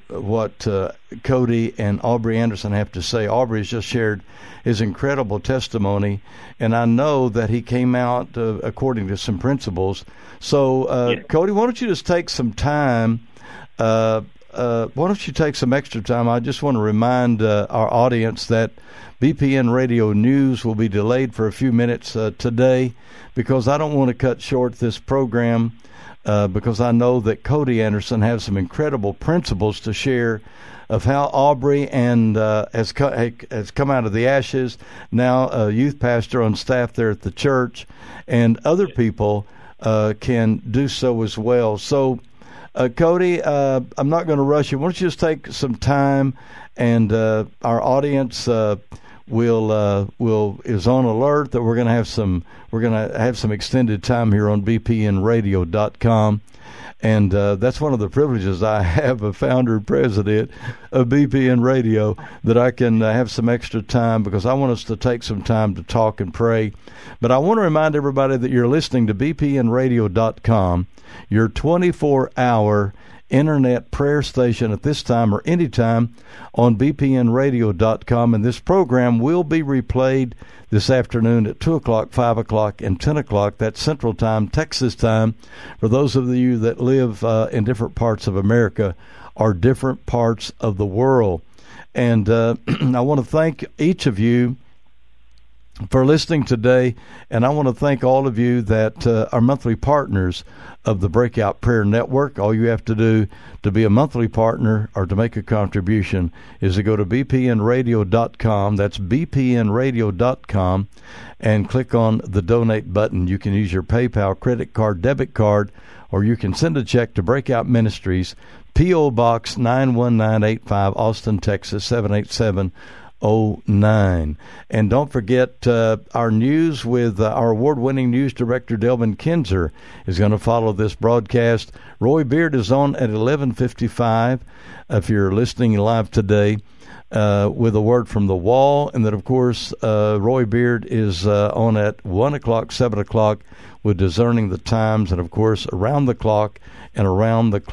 Cody and Aubrey Anderson have to say. Aubrey has just shared his incredible testimony, and I know that he came out according to some principles. So, Cody, why don't you just take some time? Why don't you take some extra time? I just want to remind our audience that BPN Radio News will be delayed for a few minutes today, because I don't want to cut short this program, because I know that Cody Anderson has some incredible principles to share of how Aubrey and has come out of the ashes, now a youth pastor on staff there at the church, and other people can do so as well. So, Cody, I'm not going to rush you. Why don't you just take some time, and our audience is on alert that we're going to have some extended time here on BPNradio.com. And that's one of the privileges I have, a founder and president of BPN Radio, that I can have some extra time, because I want us to take some time to talk and pray. But I want to remind everybody that you're listening to BPNradio.com, your 24-hour internet prayer station at this time or anytime on BPNradio.com. And this program will be replayed this afternoon at 2 o'clock, 5 o'clock, and 10 o'clock. That's Central Time, Texas time, for those of you that live in different parts of America or different parts of the world. And I want to thank each of you for listening today, and I want to thank all of you that are monthly partners of the Breakout Prayer Network. All you have to do to be a monthly partner or to make a contribution is to go to bpnradio.com. That's bpnradio.com, and click on the donate button. You can use your PayPal, credit card, debit card, or you can send a check to Breakout Ministries, P.O. Box 91985, Austin, Texas 78709. And don't forget our news with our award-winning news director Delvin Kinzer is going to follow this broadcast. Roy Beard is on at 11:55 if you're listening live today, with a word from the wall. And then, of course, Roy Beard is on at 1 o'clock, 7 o'clock with Discerning the Times, and, of course, around the clock and around the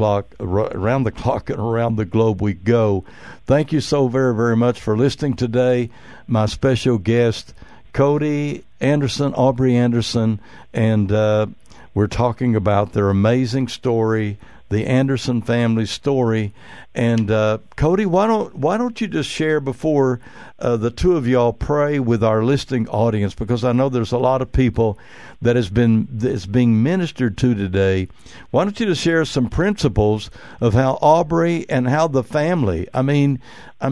globe we go. Thank you so very, very much for listening today. My special guest, Cody Anderson, Aubrey Anderson, and we're talking about their amazing story, the Anderson family story. And Cody, why don't you just share before the two of y'all pray with our listening audience, because I know there's a lot of people that is being ministered to today. Why don't you just share some principles of how Aubrey and how the family? I mean,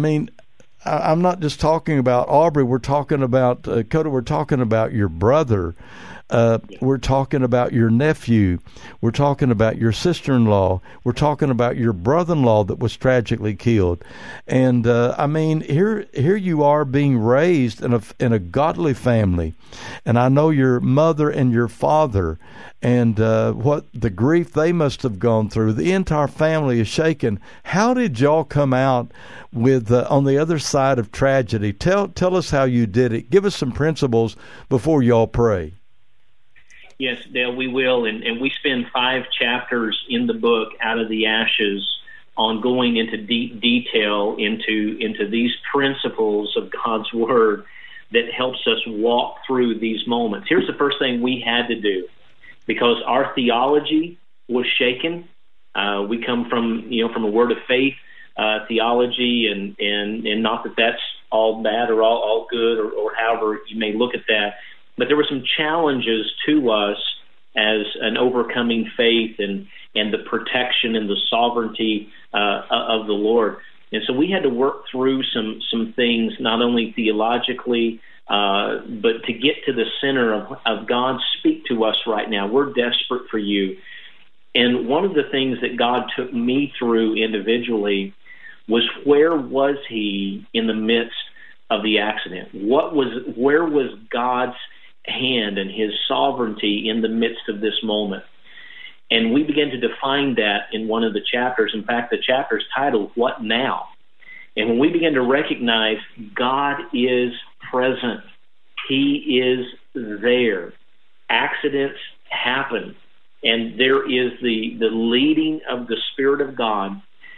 I'm not just talking about Aubrey. We're talking about Cody. We're talking about your brother. We're talking about your nephew. We're talking about your sister-in-law. We're talking about your brother-in-law that was tragically killed. And here you are being raised in a godly family. And I know your mother and your father, and what the grief they must have gone through. The entire family is shaken. How did y'all come out with on the other side of tragedy? Tell us how you did it. Give us some principles before y'all pray. Yes, Dale, we will. And we spend 5 chapters in the book, Out of the Ashes, on going into deep detail into these principles of God's Word that helps us walk through these moments. Here's the first thing we had to do, because our theology was shaken. We come from a word of faith theology, and not that that's all bad or all good or however you may look at that. But there were some challenges to us as an overcoming faith and the protection and the sovereignty of the Lord. And so we had to work through some things, not only theologically, but to get to the center of God, speak to us right now. We're desperate for you. And one of the things that God took me through individually was, where was he in the midst of the accident? Where was God's hand and his sovereignty in the midst of this moment? And we began to define that in one of the chapters. In fact, the chapter's titled, What Now? And when we begin to recognize God is present, he is there. Accidents happen, and there is the leading of the Spirit of God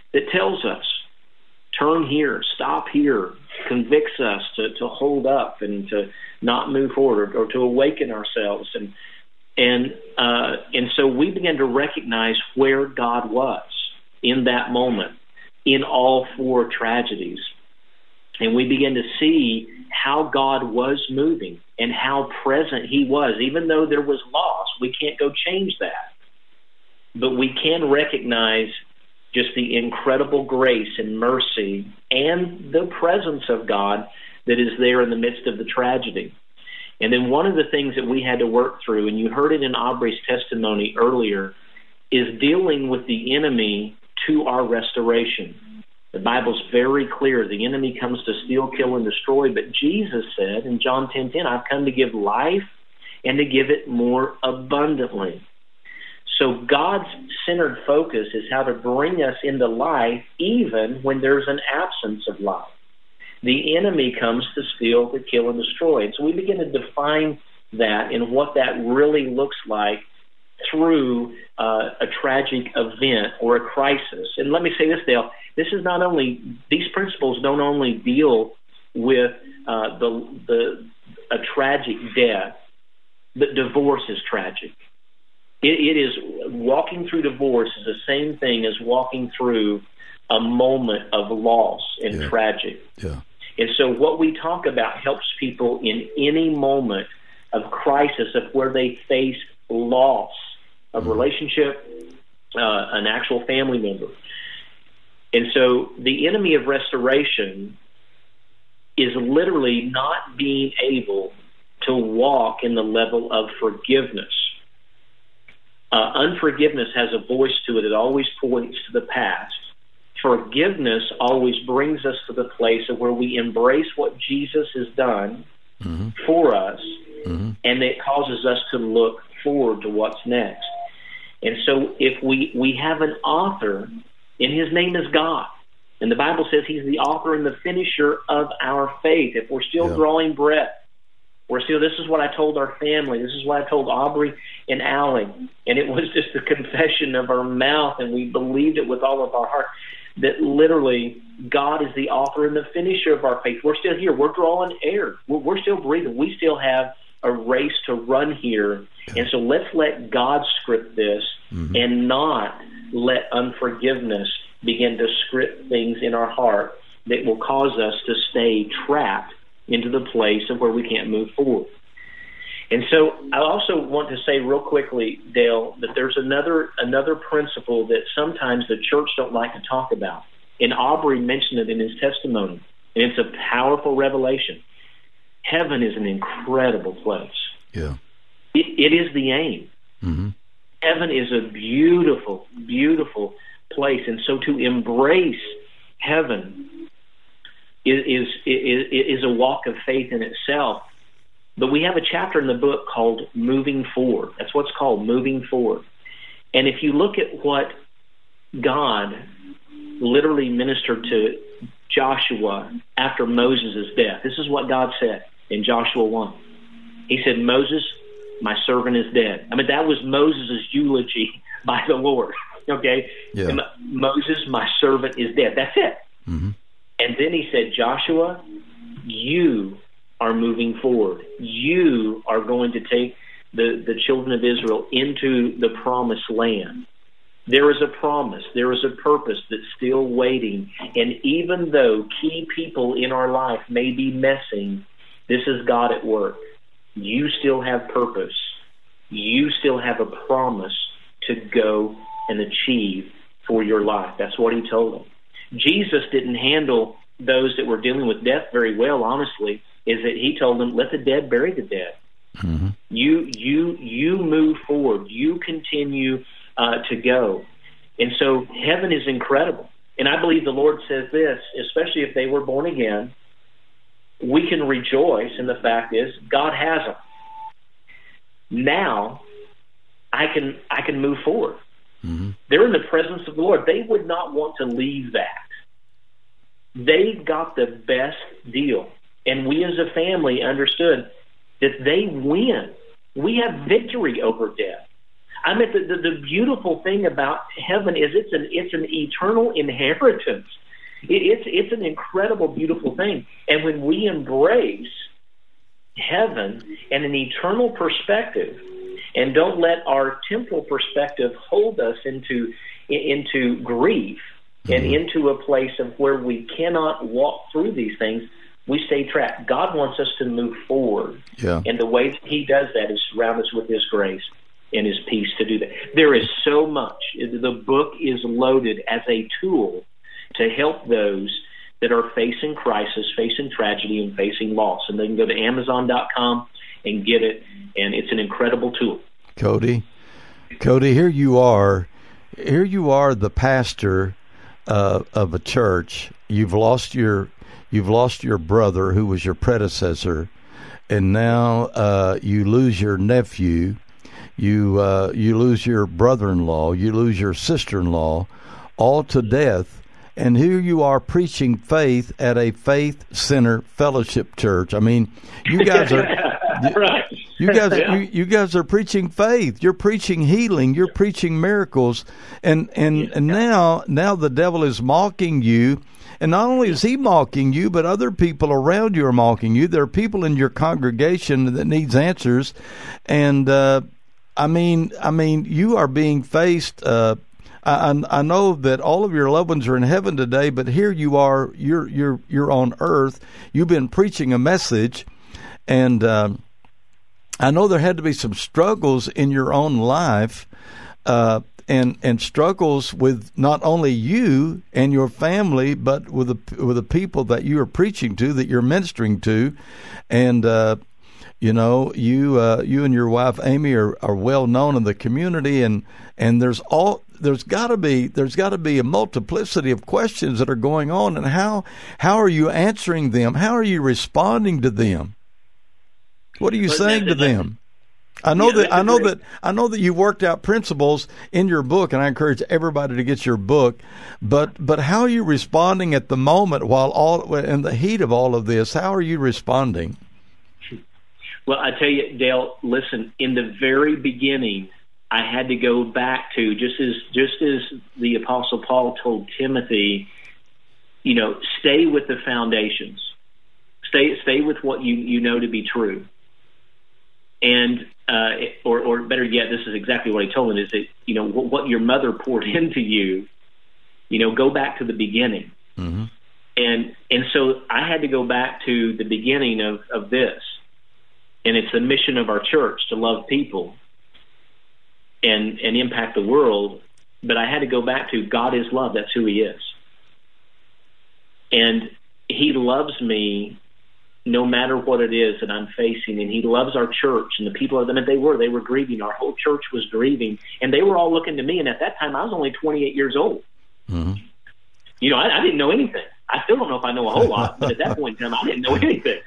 that tells us, turn here, stop here, convicts us to hold up and to not move forward or to awaken ourselves. And so we began to recognize where God was in that moment, in all four tragedies. And we began to see how God was moving and how present he was. Even though there was loss, we can't go change that. But we can recognize just the incredible grace and mercy and the presence of God that is there in the midst of the tragedy. And then one of the things that we had to work through, and you heard it in Aubrey's testimony earlier, is dealing with the enemy to our restoration. The Bible's very clear. The enemy comes to steal, kill, and destroy. But Jesus said in John 10:10, I've come to give life and to give it more abundantly. So God's centered focus is how to bring us into life even when there's an absence of life. The enemy comes to steal, to kill, and destroy. And so we begin to define that and what that really looks like through a tragic event or a crisis. And let me say this, Dale, these principles don't only deal with a tragic death, but divorce is tragic. It is, walking through divorce is the same thing as walking through a moment of loss and tragic. Yeah. And so what we talk about helps people in any moment of crisis, of where they face loss of relationship, an actual family member. And so the enemy of restoration is literally not being able to walk in the level of forgiveness. Unforgiveness has a voice to it. It always points to the past. Forgiveness always brings us to the place of where we embrace what Jesus has done for us, and it causes us to look forward to what's next. And so if we have an author, and his name is God, and the Bible says he's the author and the finisher of our faith. If we're still drawing breath, this is what I told our family, this is what I told Aubrey and Allie, and it was just a confession of our mouth, and we believed it with all of our heart, that literally God is the author and the finisher of our faith. We're still here. We're drawing air. We're still breathing. We still have a race to run here. And so let's let God script this and not let unforgiveness begin to script things in our heart that will cause us to stay trapped into the place of where we can't move forward. And so I also want to say real quickly, Dale, that there's another principle that sometimes the church don't like to talk about. And Aubrey mentioned it in his testimony, and it's a powerful revelation. Heaven is an incredible place. Yeah, it is the aim. Heaven is a beautiful, beautiful place, and so to embrace heaven is a walk of faith in itself. But we have a chapter in the book called Moving Forward. That's what's called, Moving Forward. And if you look at what God literally ministered to Joshua after Moses' death, this is what God said in Joshua 1. He said, Moses, my servant is dead. I mean, that was Moses' eulogy by the Lord. Okay? Yeah. Moses, my servant is dead. That's it. And then he said, Joshua, you are moving forward. You are going to take the children of Israel into the promised land. There is a promise. There is a purpose that's still waiting. And even though key people in our life may be messing, this is God at work. You still have purpose. You still have a promise to go and achieve for your life. That's what he told them. Jesus didn't handle those that were dealing with death very well, honestly, is that he told them, let the dead bury the dead. You move forward. You continue to go. And so heaven is incredible. And I believe the Lord says this, especially if they were born again, we can rejoice in the fact is God has them. Now I can move forward. They're in the presence of the Lord. They would not want to leave that. They got the best deal. And we as a family understood that they win. We have victory over death. I mean, the beautiful thing about heaven is it's an eternal inheritance. It's an incredible, beautiful thing. And when we embrace heaven and an eternal perspective, and don't let our temporal perspective hold us into grief and into a place of where we cannot walk through these things, we stay trapped. God wants us to move forward. Yeah. And the way that he does that is surround us with his grace and his peace to do that. There is so much. The book is loaded as a tool to help those that are facing crisis, facing tragedy, and facing loss. And they can go to Amazon.com and get it, and it's an incredible tool. Cody, here you are the pastor of a church. You've lost your brother who was your predecessor, and now you lose your nephew, you lose your brother-in-law, you lose your sister-in-law, all to death. And here you are preaching faith at a Faith Center Fellowship Church. I mean, you guys are right. You guys are preaching faith. You're preaching healing. You're preaching miracles. And now the devil is mocking you. And not only is he mocking you, but other people around you are mocking you. There are people in your congregation that needs answers. And I mean, you are being faced. I know that all of your loved ones are in heaven today, but here you are. You're on earth. You've been preaching a message, and I know there had to be some struggles in your own life, and struggles with not only you and your family, but with the people that you are preaching to, that you're ministering to, and you and your wife Amy are well known in the community, and there's got to be a multiplicity of questions that are going on, and how are you answering them? How are you responding to them? What are you saying to them? I know that you worked out principles in your book, and I encourage everybody to get your book. But how are you responding at the moment while in the heat of all of this? How are you responding? Well, I tell you, Dale, listen, in the very beginning, I had to go back to, just as the Apostle Paul told Timothy, stay with the foundations. Stay with what you know to be true. And, or better yet, this is exactly what he told him, is that, what your mother poured into you, go back to the beginning. Mm-hmm. And so I had to go back to the beginning of this. And it's the mission of our church to love people and impact the world. But I had to go back to God is love. That's who he is. And he loves me no matter what it is that I'm facing. And he loves our church and the people. They were grieving. Our whole church was grieving. And they were all looking to me. And at that time, I was only 28 years old. Mm-hmm. I didn't know anything. I still don't know if I know a whole lot. But at that point in time, I didn't know anything.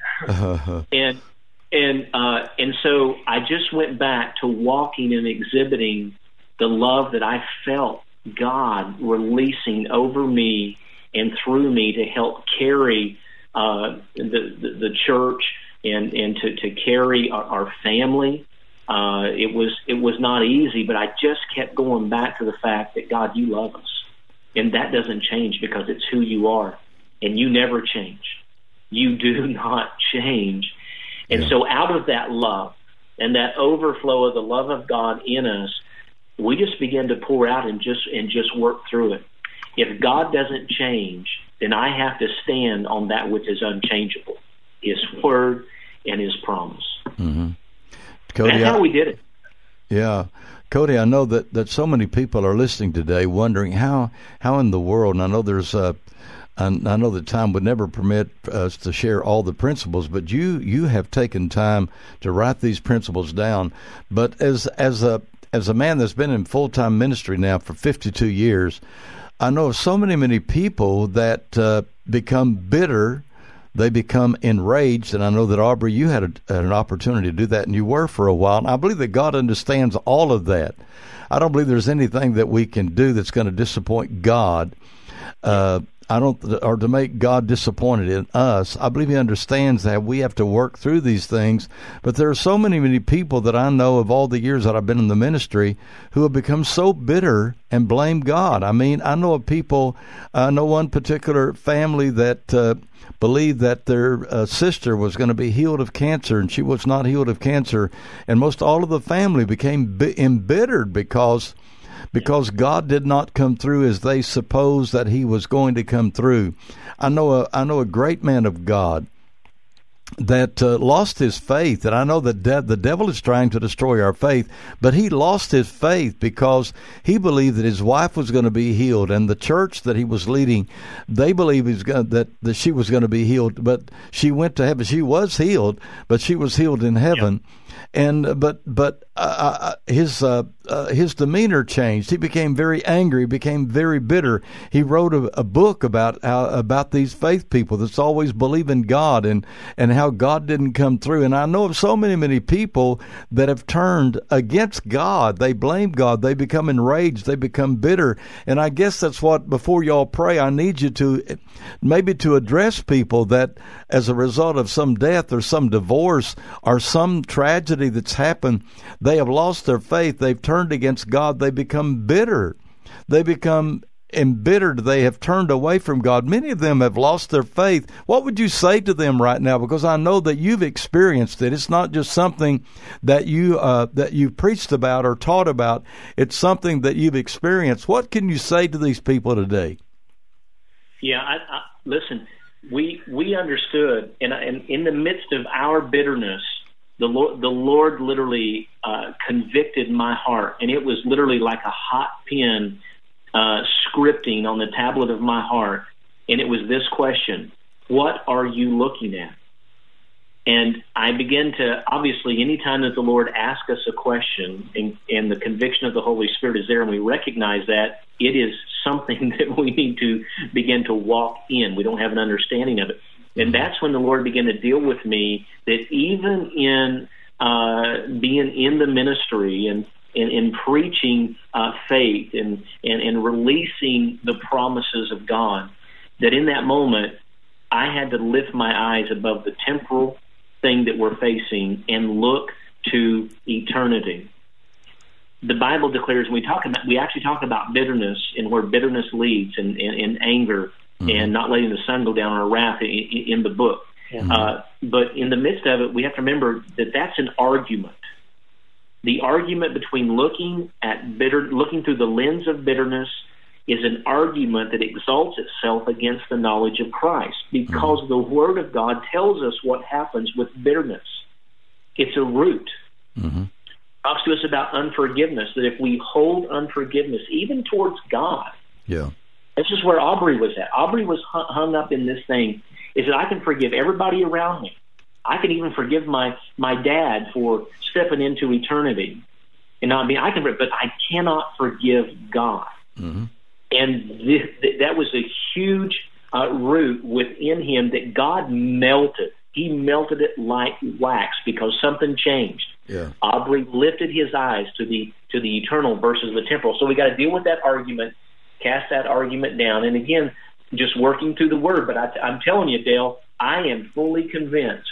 And so I just went back to walking and exhibiting the love that I felt God releasing over me and through me to help carry the church and to carry our family. It was not easy, but I just kept going back to the fact that God, you love us, and that doesn't change because it's who you are, and you never change. You do not change. And so out of that love and that overflow of the love of God in us, we just begin to pour out and just work through it. If God doesn't change, then I have to stand on that which is unchangeable, his word and his promise. Mm-hmm. Cody, that's how we did it. Yeah. Cody, I know that so many people are listening today wondering how in the world, and I know there's I know that time would never permit us to share all the principles, but you have taken time to write these principles down. But as a man that's been in full-time ministry now for 52 years, I know of so many people that become bitter, they become enraged, and I know that, Aubrey, you had an opportunity to do that, and you were for a while, and I believe that God understands all of that. I don't believe there's anything that we can do that's going to disappoint God. or to make God disappointed in us. I believe he understands that we have to work through these things. But there are so many people that I know of all the years that I've been in the ministry who have become so bitter and blame God. I mean, I know of people, I know one particular family that believed that their sister was going to be healed of cancer, and she was not healed of cancer. And most all of the family became embittered because God did not come through as they supposed that he was going to come through. I know a great man of God that lost his faith, and I know that the devil is trying to destroy our faith, but he lost his faith because he believed that his wife was going to be healed, and the church that he was leading, they believed that she was going to be healed, but she went to heaven. She was healed, but she was healed in heaven. Yep. And but his demeanor changed. He became very angry, became very bitter. He wrote a book about these faith people that's always believe in God and how God didn't come through. And I know of so many people that have turned against God. They blame God. They become enraged. They become bitter. And I guess that's what, before y'all pray, I need you to maybe to address people that as a result of some death or some divorce or some tragedy that's happened, they have lost their faith. They've turned against God. They become bitter. They become embittered. They have turned away from God. Many of them have lost their faith. What would you say to them right now? Because I know that you've experienced it. It's not just something that you've preached about or taught about. It's something that you've experienced. What can you say to these people today? Yeah, listen. We understood, and in the midst of our bitterness, the Lord literally convicted my heart, and it was literally like a hot pen scripting on the tablet of my heart, and it was this question: what are you looking at? And I began to, obviously, anytime that the Lord asks us a question and the conviction of the Holy Spirit is there and we recognize that, it is something that we need to begin to walk in. We don't have an understanding of it. And that's when the Lord began to deal with me that even in being in the ministry and in preaching faith and releasing the promises of God, that in that moment I had to lift my eyes above the temporal thing that we're facing and look to eternity. The Bible declares, we actually talk about bitterness and where bitterness leads and anger, and not letting the sun go down on our wrath in the book. But in the midst of it, we have to remember that that's an argument. The argument between looking through the lens of bitterness is an argument that exalts itself against the knowledge of Christ, because the Word of God tells us what happens with bitterness. It's a root. Talks to us about unforgiveness, that if we hold unforgiveness, even towards God, this is where Aubrey was at. Aubrey was hung up in this thing, is that I can forgive everybody around me. I can even forgive my dad for stepping into eternity. And I mean, but I cannot forgive God. And that was a huge root within him that God melted. He melted it like wax because something changed. Aubrey lifted his eyes to the eternal versus the temporal. So we got to deal with that argument, cast that argument down, and again, just working through the Word. But I'm telling you, Dale, I am fully convinced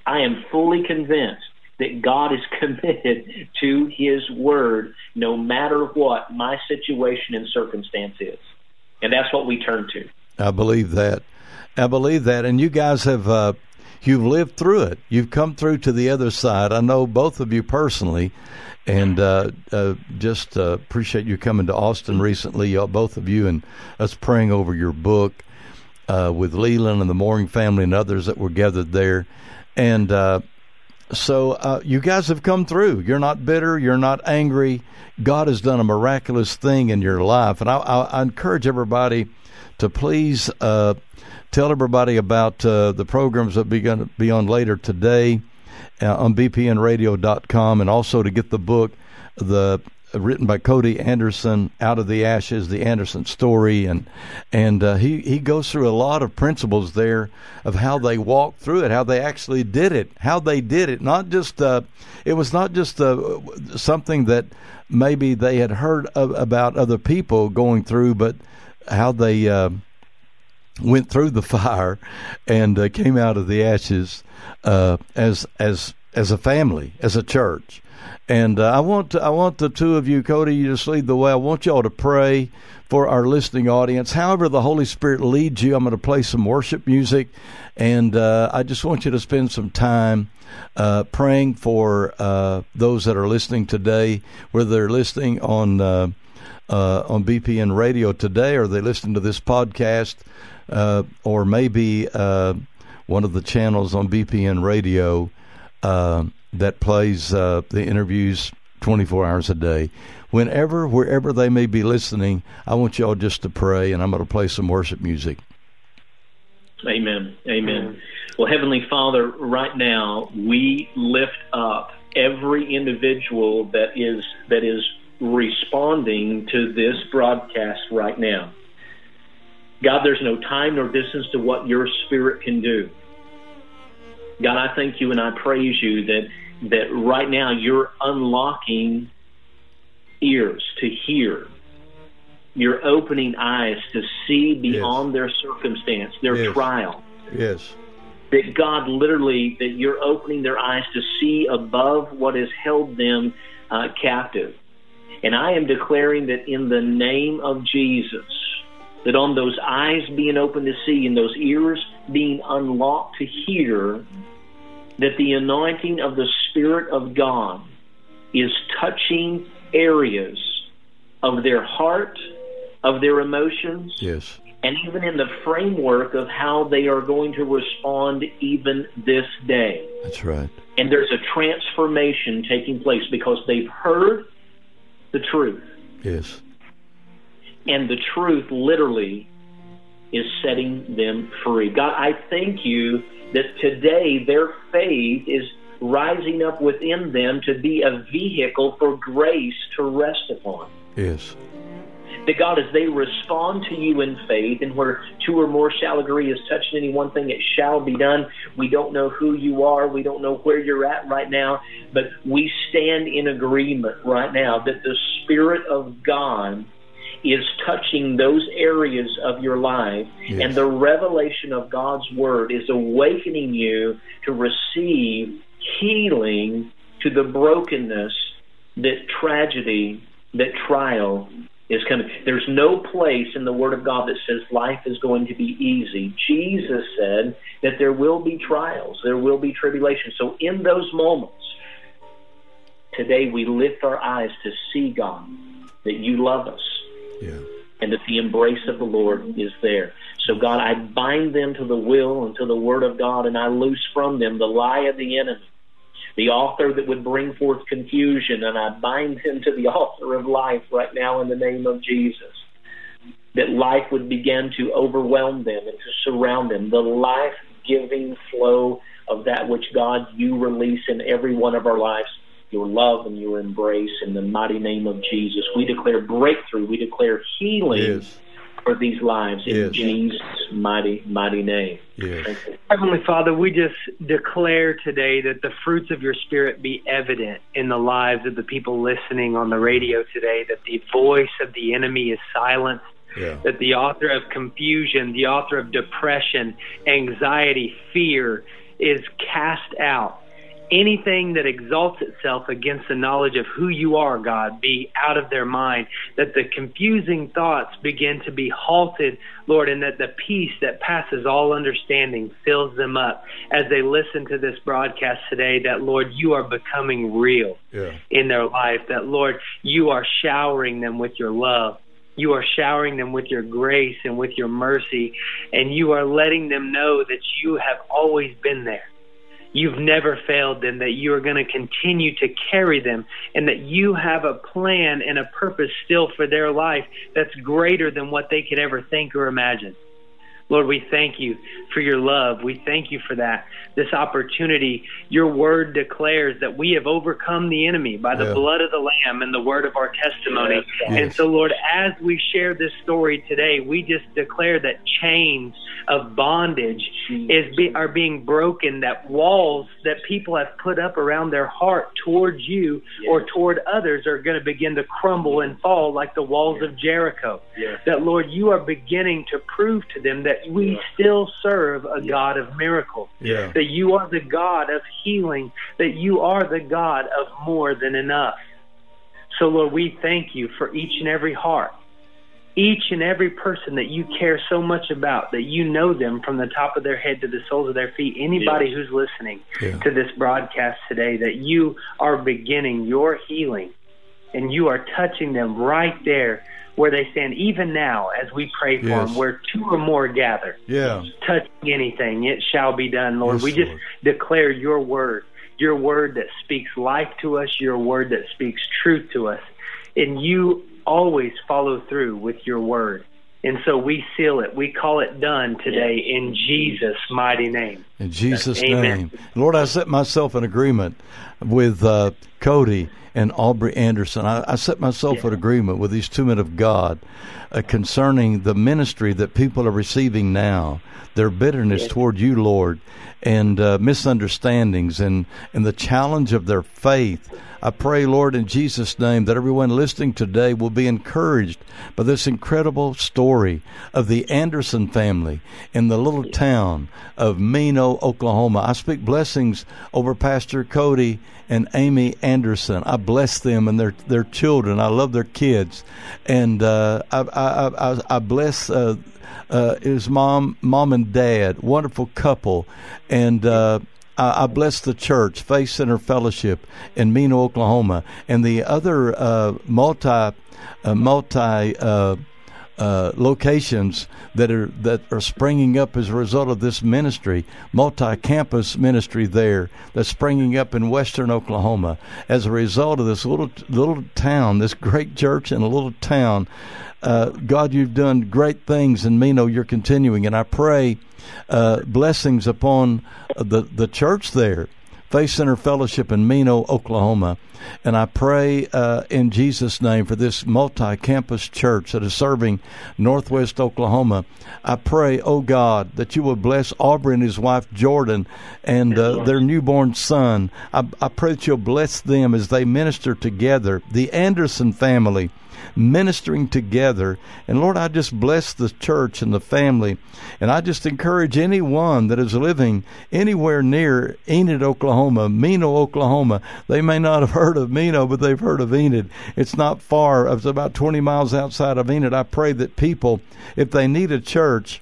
that God is committed to His Word no matter what my situation and circumstance is. And that's what we turn to. I believe that. And you guys have, you've lived through it. You've come through to the other side. I know both of you personally, and just appreciate you coming to Austin recently, both of you, and us praying over your book with Leland and the Mooring family and others that were gathered there. And so you guys have come through. You're not bitter. You're not angry. God has done a miraculous thing in your life. And I encourage everybody to please tell everybody about the programs that are going to be on later today on bpnradio.com, and also to get the book, written by Cody Anderson, Out of the Ashes, the Anderson story, and he goes through a lot of principles there of how they walked through it, how they actually did it, how they did it. Not just it was not just something that maybe they had heard about other people going through, but how they went through the fire and came out of the ashes as a family, as a church. And I want the two of you, Cody, you just lead the way. I want y'all to pray for our listening audience. However the Holy Spirit leads you, I'm going to play some worship music, and I just want you to spend some time praying for those that are listening today, whether they're listening on BPN Radio today, or they listen to this podcast, or maybe one of the channels on BPN Radio that plays the interviews 24 hours a day. Wherever they may be listening, I want y'all just to pray, and I'm going to play some worship music. Amen. Amen. Well, Heavenly Father, right now we lift up every individual that is responding to this broadcast right now. God, there's no time nor distance to what your Spirit can do. God, I thank you and I praise you that right now you're unlocking ears to hear. You're opening eyes to see beyond their circumstance, their trial. Yes. That God, literally, that you're opening their eyes to see above what has held them captive. And I am declaring that in the name of Jesus, that on those eyes being open to see and those ears being unlocked to hear, that the anointing of the Spirit of God is touching areas of their heart, of their emotions, and even in the framework of how they are going to respond even this day. That's right. And there's a transformation taking place because they've heard the truth. Yes. And the truth literally is setting them free. God, I thank you that today their faith is rising up within them to be a vehicle for grace to rest upon. Yes. That God, as they respond to you in faith, and where two or more shall agree is touching any one thing, it shall be done. We don't know who you are. We don't know where you're at right now, but we stand in agreement right now that the Spirit of God is touching those areas of your life, and the revelation of God's Word is awakening you to receive healing to the brokenness, that tragedy, that trial is coming. There's no place in the Word of God that says life is going to be easy. Jesus said that there will be trials, there will be tribulation. So in those moments, today we lift our eyes to see, God, that you love us. And that the embrace of the Lord is there. So, God, I bind them to the will and to the Word of God, and I loose from them the lie of the enemy, the author that would bring forth confusion, and I bind him to the author of life right now in the name of Jesus. That life would begin to overwhelm them and to surround them. The life-giving flow of that which, God, you release in every one of our lives. Your love and your embrace in the mighty name of Jesus. We declare breakthrough. We declare healing for these lives in Jesus' mighty, mighty name. Heavenly Father, we just declare today that the fruits of your Spirit be evident in the lives of the people listening on the radio today, that the voice of the enemy is silenced, that the author of confusion, the author of depression, anxiety, fear is cast out. Anything that exalts itself against the knowledge of who you are, God, be out of their mind, that the confusing thoughts begin to be halted, Lord, and that the peace that passes all understanding fills them up as they listen to this broadcast today, that, Lord, you are becoming real in their life, that, Lord, you are showering them with your love. You are showering them with your grace and with your mercy, and you are letting them know that you have always been there. You've never failed them, that you are going to continue to carry them, and that you have a plan and a purpose still for their life that's greater than what they could ever think or imagine. Lord, we thank you for your love. We thank you for that, this opportunity. Your word declares that we have overcome the enemy by the blood of the Lamb and the word of our testimony. And so, Lord, as we share this story today, we just declare that chains of bondage are being broken, that walls that people have put up around their heart towards you or toward others are going to begin to crumble and fall like the walls of Jericho. That, Lord, you are beginning to prove to them that that we still serve a God of miracles, that you are the God of healing, that you are the God of more than enough. So, Lord, we thank you for each and every heart, each and every person that you care so much about, that you know them from the top of their head to the soles of their feet. Anybody who's listening to this broadcast today, that you are beginning your healing and you are touching them right there where they stand, even now as we pray for them, where two or more gather, touching anything, it shall be done, Lord. We just declare your word that speaks life to us, your word that speaks truth to us. And you always follow through with your word. And so we seal it. We call it done today in Jesus' mighty name. In Jesus' name. Lord, I set myself in agreement with Cody and Aubrey Anderson. I set myself in agreement with these two men of God concerning the ministry that people are receiving now, their bitterness toward you, Lord, and misunderstandings and the challenge of their faith. I pray, Lord, in Jesus' name, that everyone listening today will be encouraged by this incredible story of the Anderson family in the little town of Mino, Oklahoma. I speak blessings over Pastor Cody and Amy Anderson. I bless them and their children. I love their kids. And I bless his mom and dad, wonderful couple. And I bless the church, Faith Center Fellowship in Mino, Oklahoma, and the other multi locations that are springing up as a result of this ministry, multi-campus ministry there that's springing up in western Oklahoma as a result of this little town, this great church in a little town. God, you've done great things in Mino. You're continuing, and I pray blessings upon the church there, Faith Center Fellowship in Mino, Oklahoma. And I pray in Jesus' name for this multi-campus church that is serving Northwest Oklahoma. I pray, oh God, that you will bless Aubrey and his wife Jordan and their newborn son. I pray that you'll bless them as they minister together, the Anderson family ministering together. And Lord, I just bless the church and the family, and I just encourage anyone that is living anywhere near Enid, Oklahoma, Mino, Oklahoma. They may not have heard of Mino, but they've heard of Enid. It's not far. It's about 20 miles outside of Enid. I pray that people, if they need a church,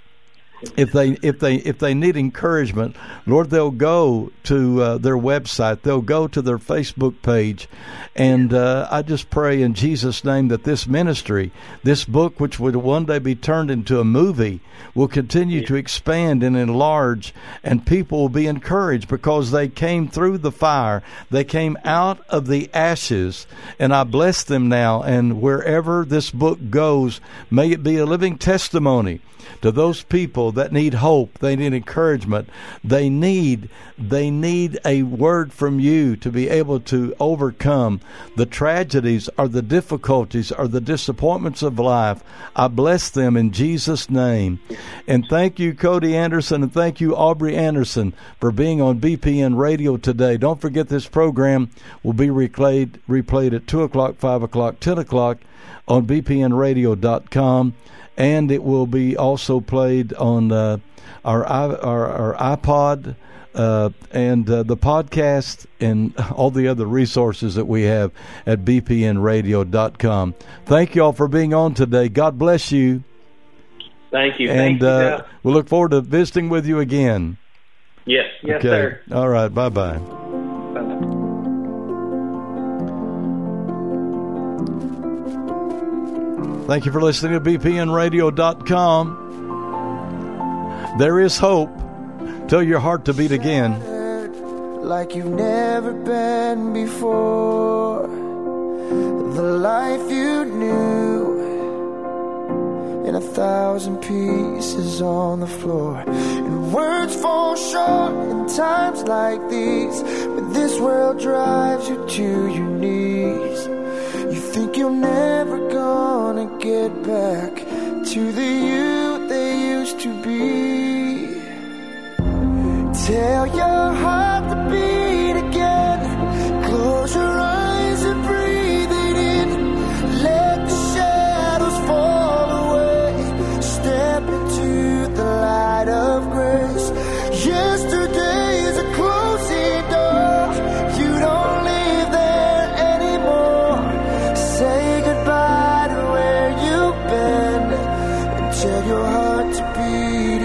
if they need encouragement, Lord, they'll go to their website, they'll go to their Facebook page, and I just pray in Jesus' name that this ministry, this book, which would one day be turned into a movie, will continue to expand and enlarge, and people will be encouraged because they came through the fire, they came out of the ashes, and I bless them now. And wherever this book goes, may it be a living testimony to those people that need hope, they need encouragement, they need a word from you to be able to overcome the tragedies or the difficulties or the disappointments of life. I bless them in Jesus' name. And thank you, Cody Anderson, and thank you, Aubrey Anderson, for being on BPN Radio today. Don't forget, this program will be replayed at 2 o'clock, 5 o'clock, 10 o'clock on bpnradio.com. And it will be also played on our iPod and the podcast and all the other resources that we have at bpnradio.com. Thank you all for being on today. God bless you. Thank you. And we'll look forward to visiting with you again. Yes. Yes, okay. Sir. All right. Bye-bye. Thank you for listening to bpnradio.com. There is hope. Tell your heart to beat again. Like you've never been before. The life you knew in 1,000 pieces on the floor. And words fall short in times like these, when this world drives you to your knees. You think you're never gonna get back to the you they used to be. Tell your heart to beat again. Close your eyes and breathe it in. Let the shadows fall away. Step into the tell your heart to beat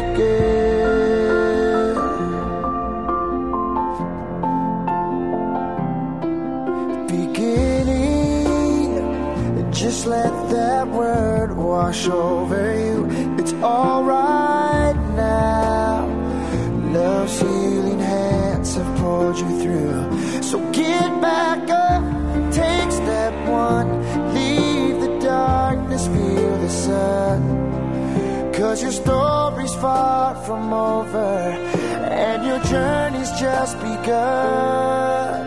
again. Beginning, just let that word wash over you. It's alright now. Love's healing hands have pulled you through. So get back up, take step one. Leave the darkness, feel the sun. 'Cause your story's far from over, and your journey's just begun.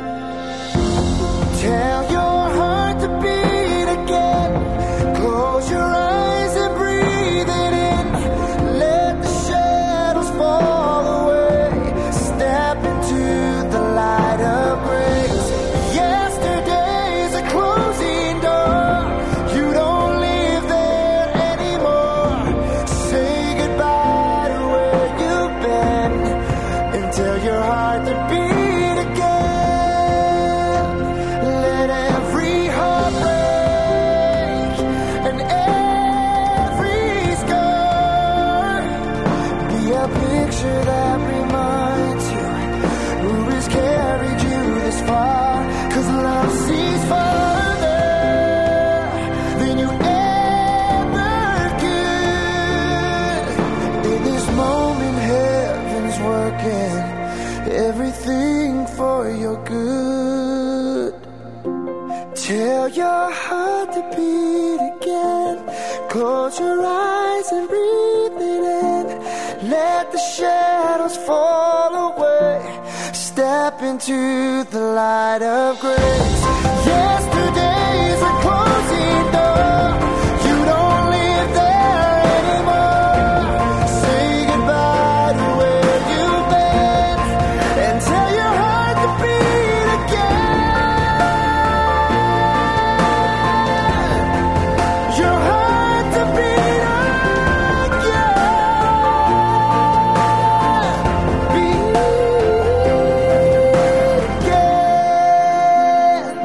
Tell your heart to beat again. Close your eyes and breathe it in. Let the shadows fall away. Step into the light of grace. Yesterday's a closing door. You don't live there anymore. Say goodbye to where you've been, and tell your heart to beat again. Let every heart break and every scar be a picture that reminds you who has carried you this far. 'Cause love sees farther than you ever could. In this moment, heaven's working everything for your good. Tell your heart to beat again. Close your eyes and breathe it in. Let the shadows fall away. Step into the light of grace. Yesterday's a closing door. You don't live there anymore. Say goodbye to where you've been, and tell your heart to beat again. Your heart to beat again. Beat again.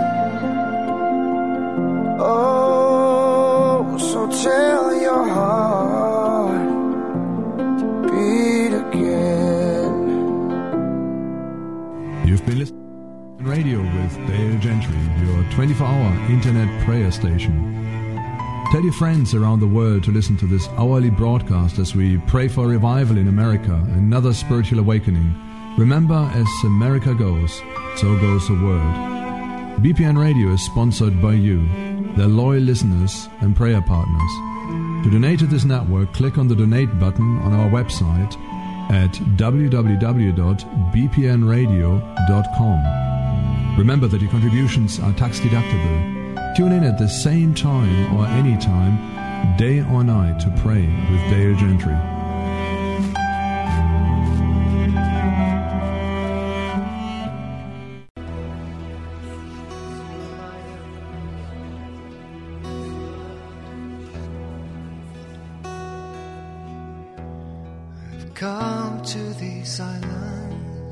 Oh, so tell your heart to beat again. You've been listening to Radio with Dale Gentry, your 24-hour internet prayer station. Tell your friends around the world to listen to this hourly broadcast as we pray for revival in America, another spiritual awakening. Remember, as America goes, so goes the world. BPN Radio is sponsored by you, their loyal listeners and prayer partners. To donate to this network, click on the donate button on our website at www.bpnradio.com. Remember that your contributions are tax deductible. Tune in at the same time or any time, day or night, to pray with Dale Gentry. I've come to these islands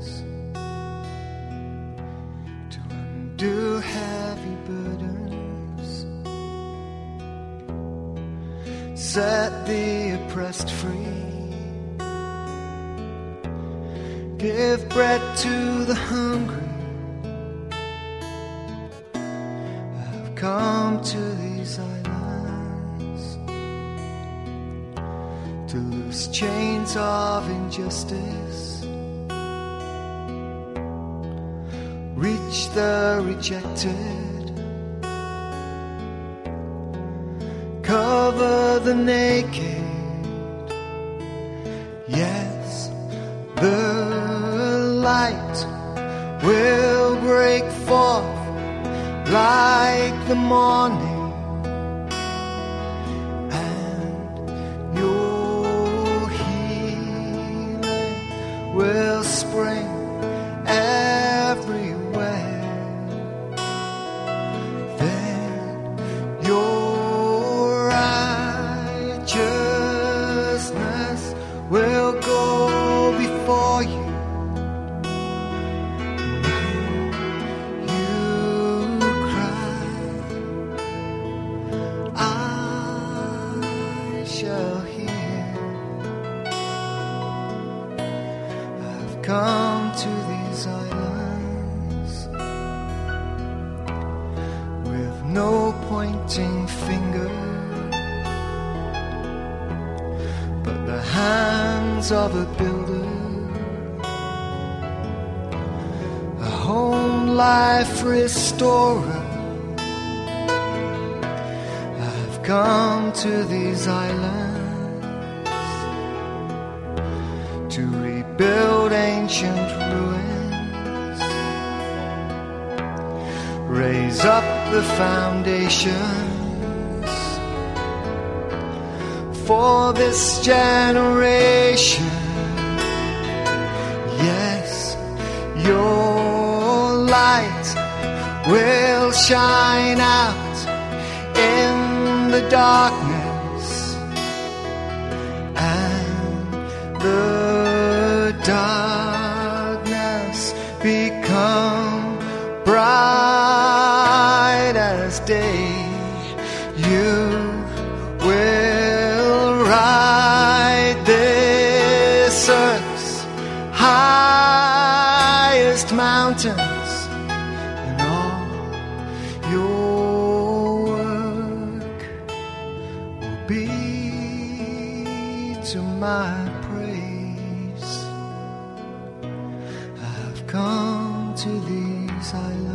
to undo heavy burdens, set the oppressed free, give bread to the hungry. I've come to these islands to loose chains of injustice, reach the rejected, cover the naked. Yes, the light will break forth like the morning. Will spring everywhere. Then your righteousness will go before you. When you cry, come to these islands with no pointing finger, but the hands of a builder, a home life restorer. I've come to these islands to rebuild ancient ruins, raise up the foundations for this generation. Yes, your light will shine out in the darkness, and the darkness become bright as day. You will ride this earth's highest mountains, and all your work will be to my praise. I've come to these islands.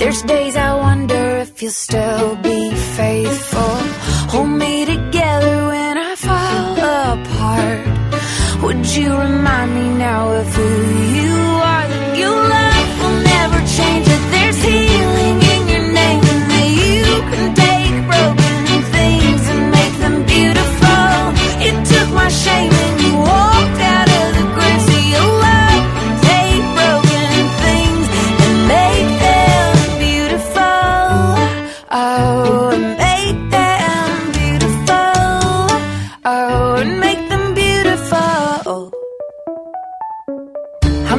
There's days I wonder if you'll still be faithful. Hold me together when I fall apart. Would you remind me now of who you are? That your love will never change, that there's healing in your name, and that you can take broken things and make them beautiful. It took my shame and you walked out of the grave, so your love can take broken things and make them beautiful. Oh, and make them beautiful. Oh, and make them beautiful. I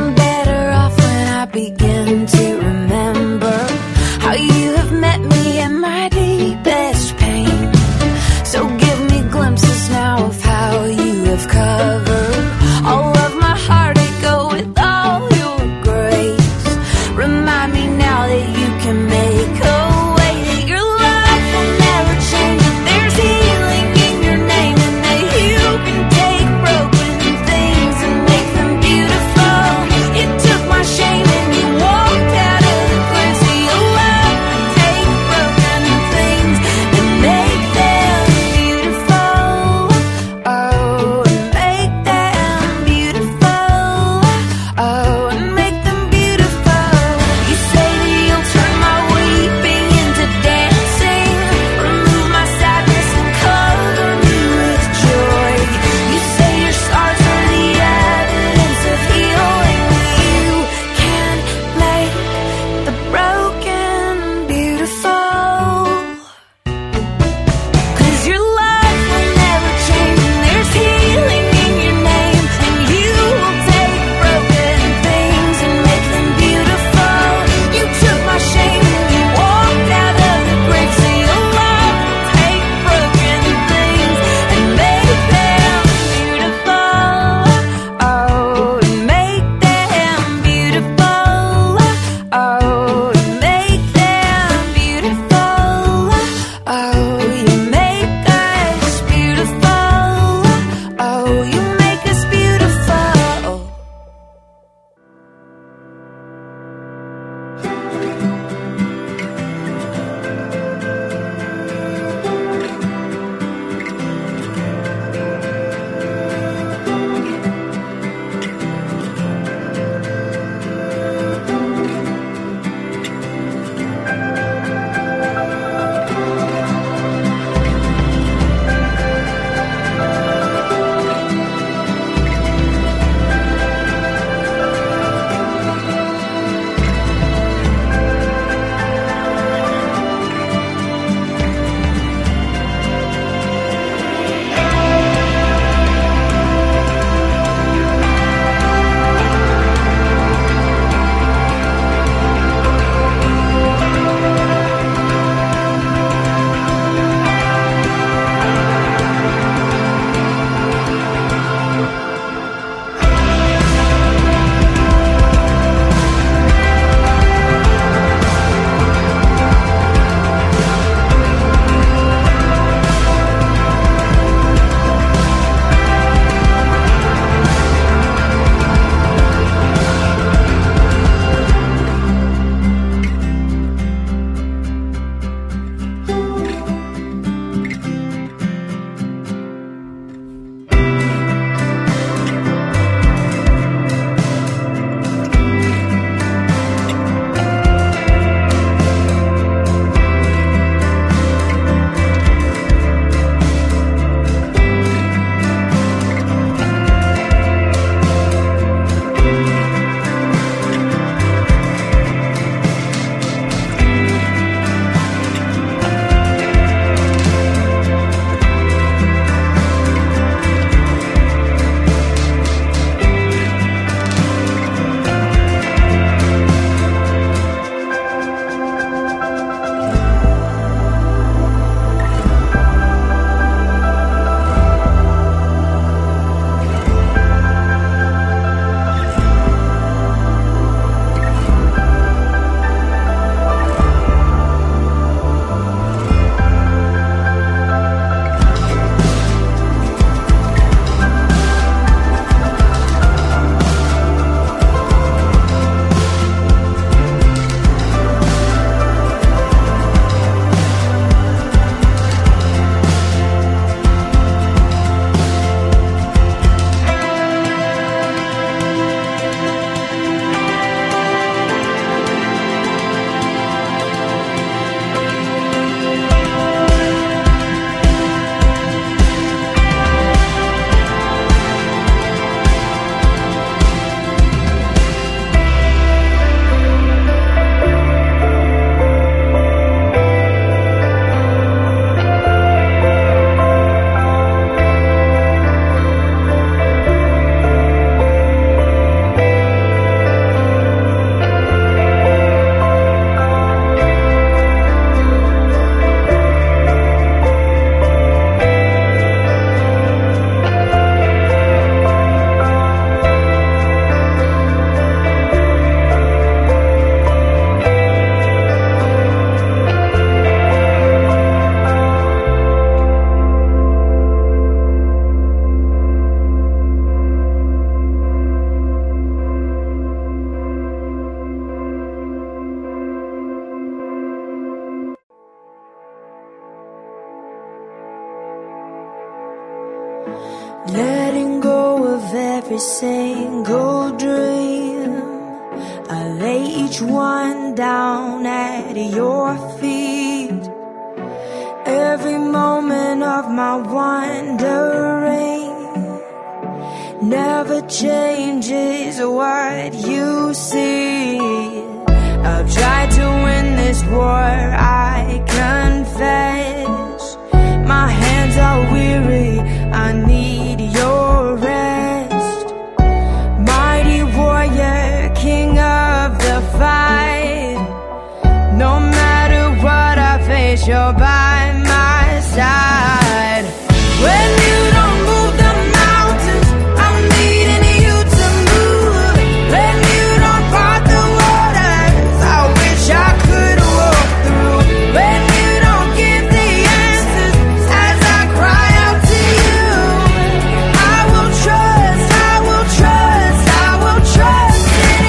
letting go of every single dream. I lay each one down at your feet. Every moment of my wandering never changes what you see. I've tried to win this war, I confess. My hands are weary, I need your rest. Mighty warrior, king of the fight. No matter what I face, you're by my side. When you don't move the mountains, I'm needing you to move. When you don't part the waters, I wish I could walk through. When you don't give the answers as I cry out to you, I will trust, I will trust, I will trust in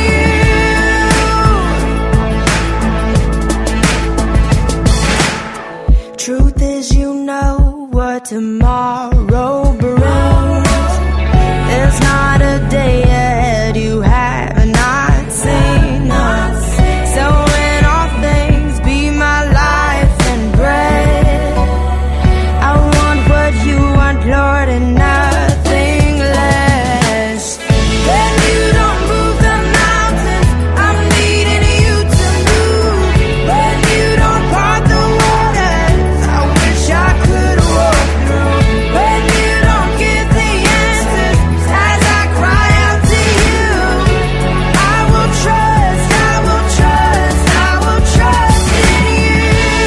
you. Truth is, you know what tomorrow brings. There's not a day ahead you have not seen. So in all things, be my life and bread. I want what you want, Lord, and nothing less. When you don't move the mountains, I'm needing you to move. When you don't part the waters, I wish I could walk through. When you don't give the answers as I cry out to you, I will trust, I will trust, I will trust in you.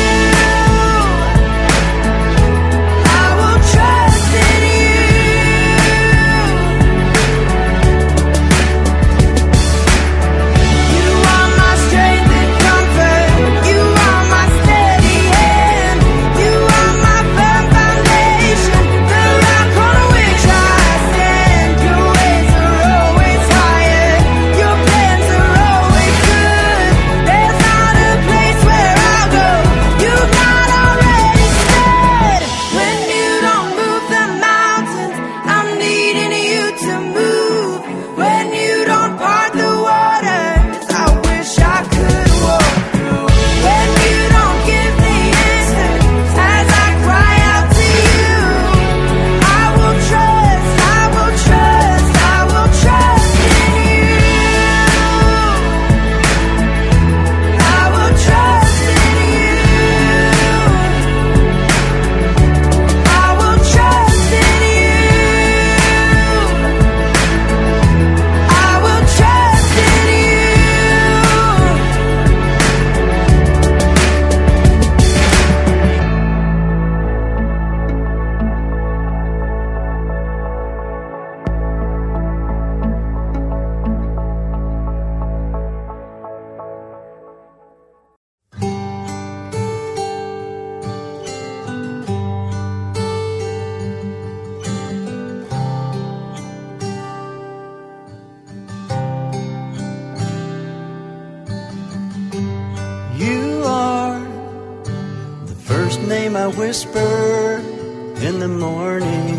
I will trust in you. You are my strength and comfort. You are my steady hand. You are my firm foundation, the rock on which I stand. Your ways are always higher. Your plans are always good. There's not a place where I'll go you've not already said. When you don't move the mountains, I'm needing you to move. When you don't part the waters, I wish I could walk through. When you don't give the answers as I cry out to you, I will trust, I will trust, I will trust in you. I will trust in you. I will trust in you. I will trust in you. You are the first name I whisper in the morning,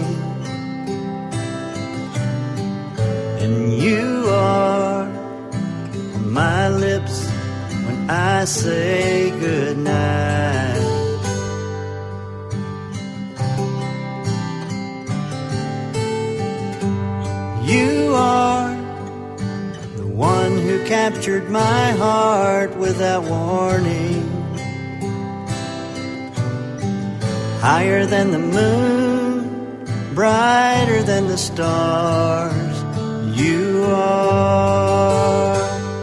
and you are on my lips when I say goodnight. You are the one who captured my heart without warning. Higher than the moon, brighter than the stars, you are.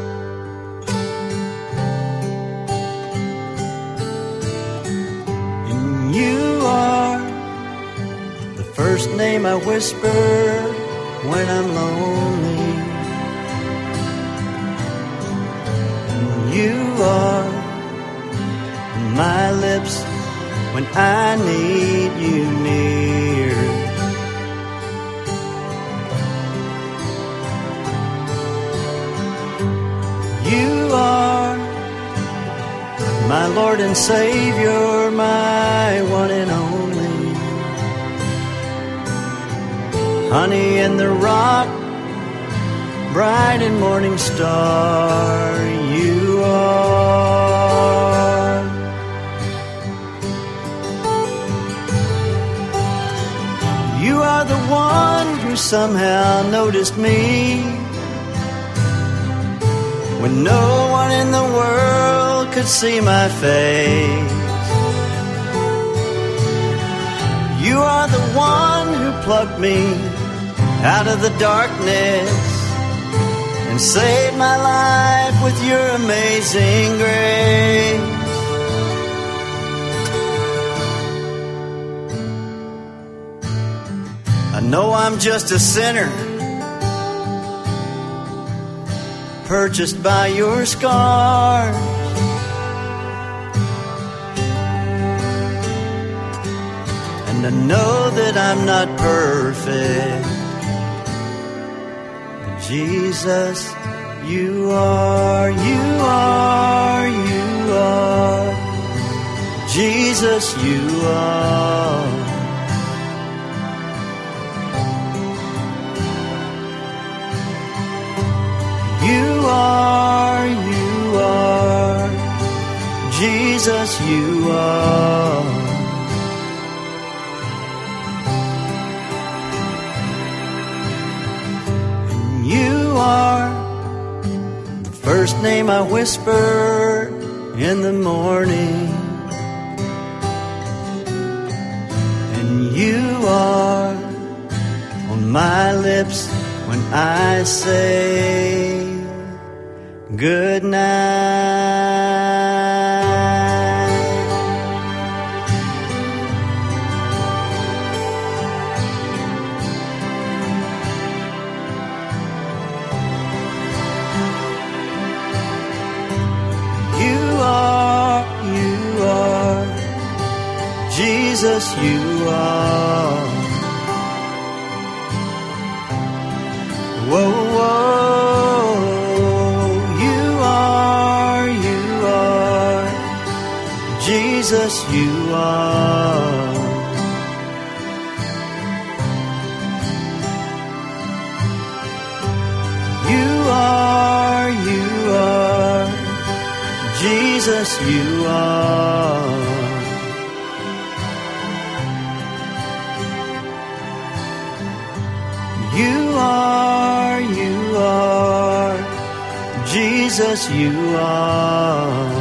And you are the first name I whisper when I'm lonely. And you are on my lips when I need you near. You are my Lord and Savior, my one and only. honey in the rock, bright and morning star, you are. You are the one who somehow noticed me when no one in the world could see my face. You are the one who plucked me out of the darkness and saved my life with your amazing grace. I know I'm just a sinner, purchased by your scars. And I know that I'm not perfect, but Jesus, you are, you are, you are. Jesus, you are. You are, you are. Jesus, you are. You are the first name I whisper in the morning, and you are on my lips when I say good night. You are, Jesus, you are. Whoa, whoa, you are, Jesus, you are. You are, Jesus, you are. You are, Jesus, you are.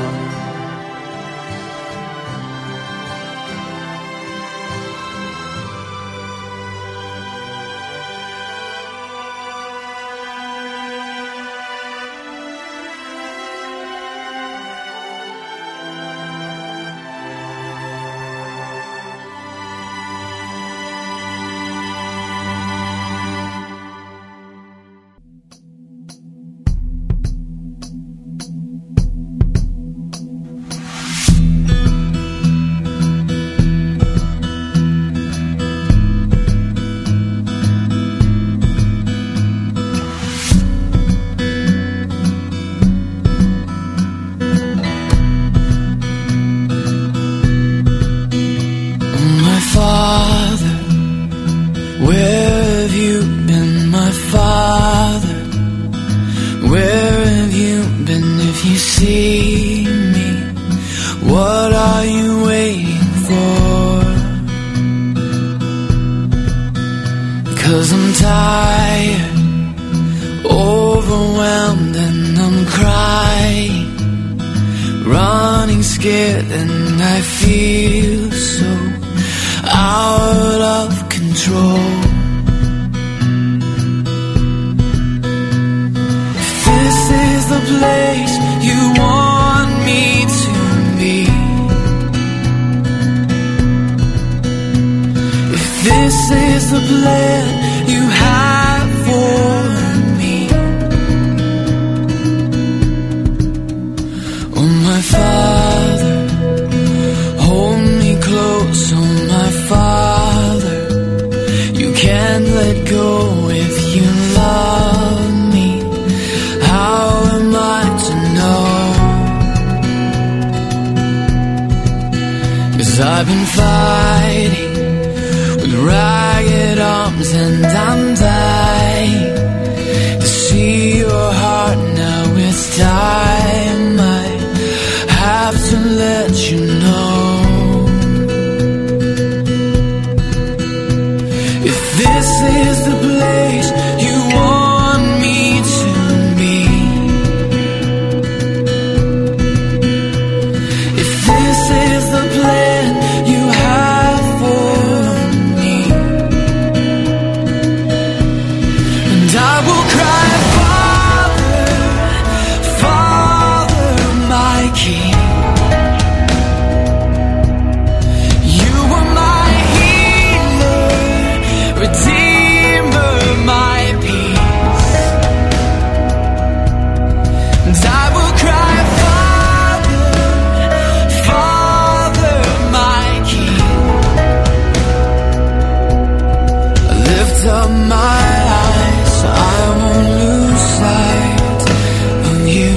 I've been fighting with ragged arms arms and I'm dying to see your heart now. It's time, I have to let you know. If this is the place you want me to be, if this is the plan you have for me, and I will cry, Father, Father, my King. You are my healer, Redeemer, my peace. And I will cry, Father, Father, my King. I lift up my eyes, I won't lose sight of you.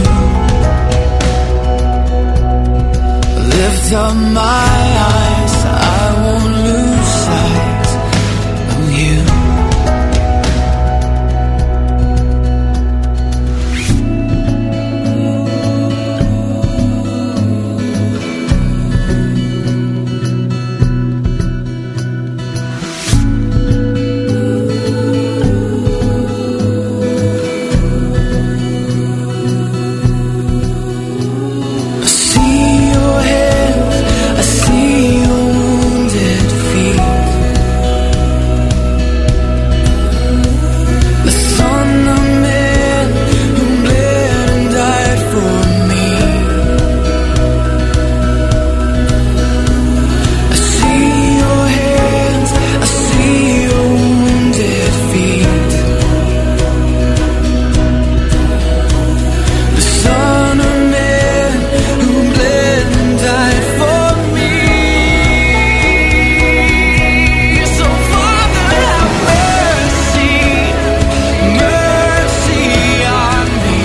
I lift up my eyes, I won't lose sight of you. I see your hands, I see your wounded feet. The Son of Man who bled and died for me. I see your hands, I see your wounded feet. The Son of Man who bled and died for me. So Father, have mercy, mercy on me.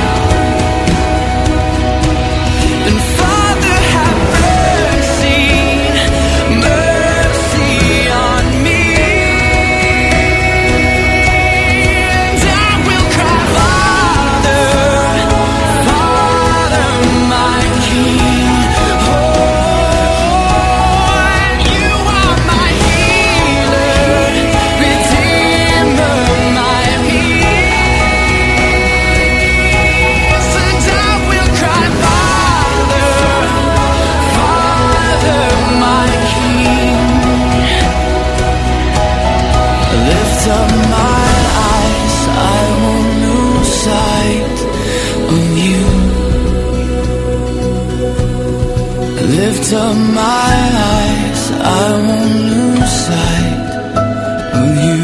And Father, have mercy, mercy on me. And I will cry, Father, Father, my King. Oh, and you are my healer, Redeemer, my peace. And I will cry, Father, Father, my King. Lift up my eyes, I won't lose sight of you. Lift up my eyes, I won't lose sight of you.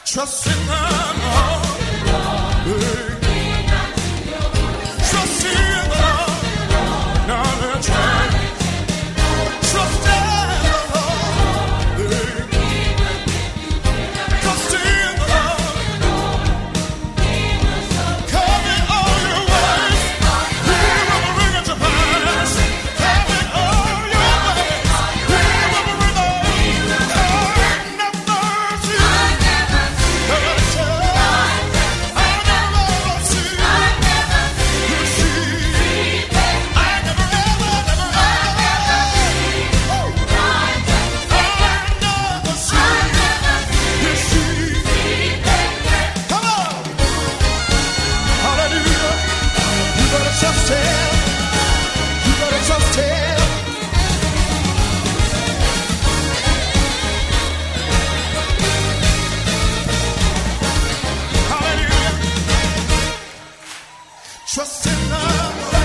Trust in the Lord. Trust in the Lord. Not a try. Trust in the Lord. Trust in the Lord. Come in all your ways. He will bring it to pass. Come in all your ways. He will bring it. Kind of mercy. Trust him. You better trust him. Hallelujah. Trust in the Lord.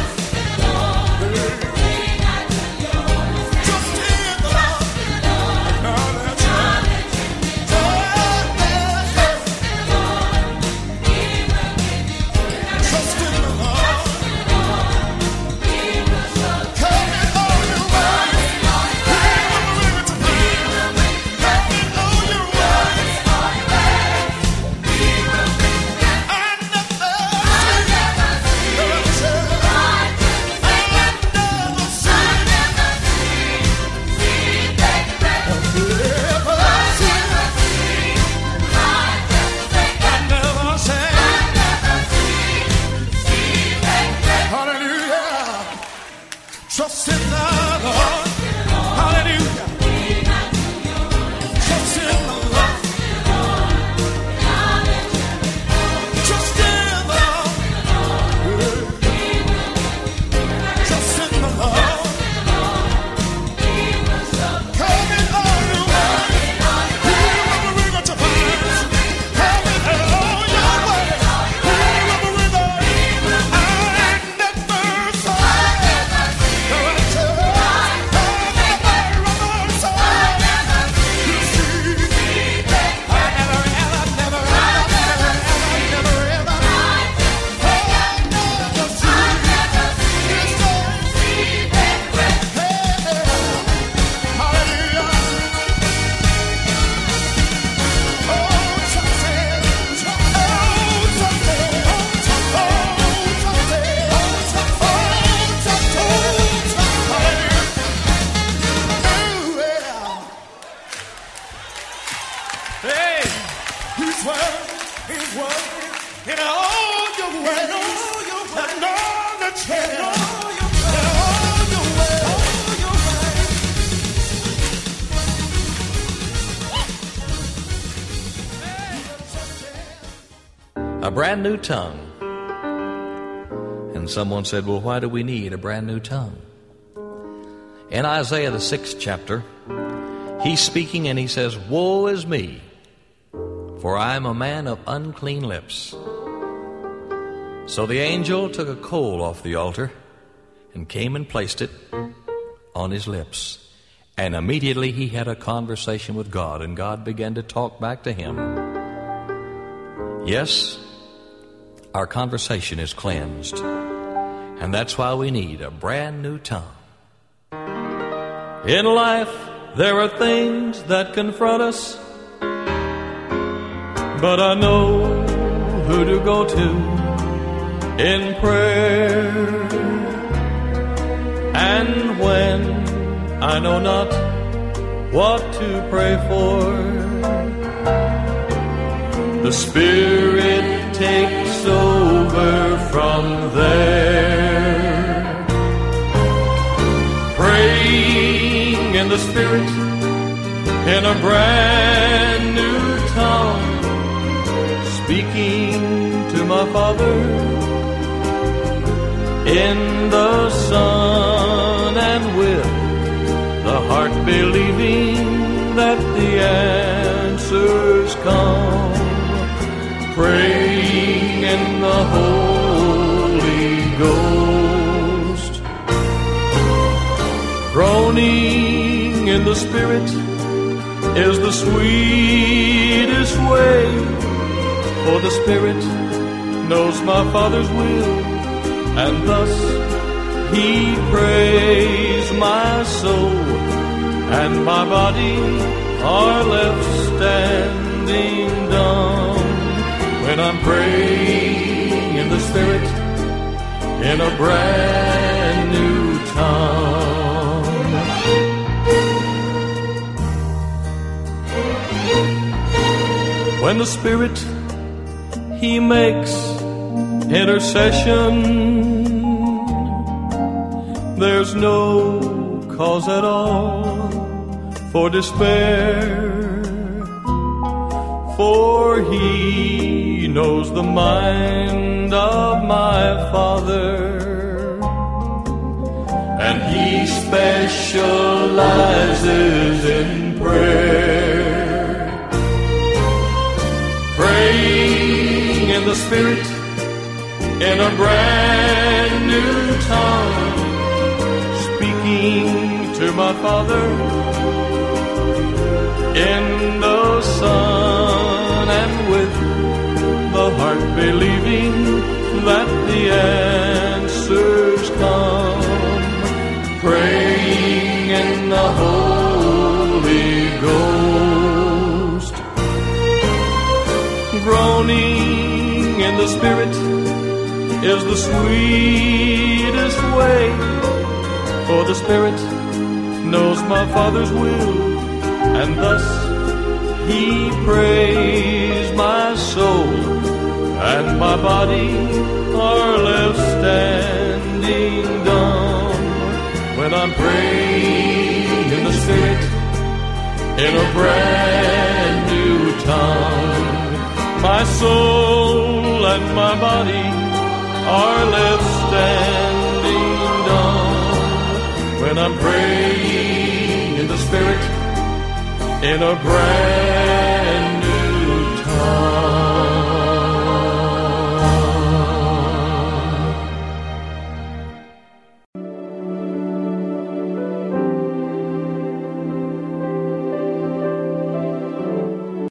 Trust in the Lord. Now that's right. Trust in the Lord. Trust in the Lord. Hallelujah. Trust in the Lord. Trust in the Lord. Trust in the Lord. Come in all your ways. He will bring it to pass. Come in all your ways. He will bring it. And that mercy. He's working in all your ways. And all the change. A brand new tongue. And someone said, well, why do we need a brand new tongue? In Isaiah, the 6th chapter, he's speaking and he says, woe is me, for I am a man of unclean lips. So the angel took a coal off the altar and came and placed it on his lips. And immediately he had a conversation with God, and God began to talk back to him. Yes, our conversation is cleansed, and that's why we need a brand new tongue. In life, there are things that confront us, but I know who to go to in prayer. And when I know not what to pray for, the Spirit takes over from there. Praying in the Spirit in a brand new tongue, speaking to my Father in the Son, and with the heart believing that the answers come. Praying in the Holy Ghost, groaning in the Spirit is the sweetest way, for the Spirit knows my Father's will, and thus He prays my soul, and my body are left standing dumb when I'm praying in the Spirit in a brand new tongue. When the Spirit, He makes intercession, there's no cause at all for despair, for He knows the mind of my Father, and He specializes in prayer. Praying in the Spirit in a brand new tongue, speaking to my Father in the Son, and with the heart believing that the answers come. Praying in the Holy Ghost, groaning in the Spirit is the sweetest way, for the Spirit knows my Father's will, and thus He prays my soul, and my body are left standing dumb when I'm praying in the Spirit in a brand new tongue. My soul and my body are left standing dumb when I'm praying in the Spirit in a brand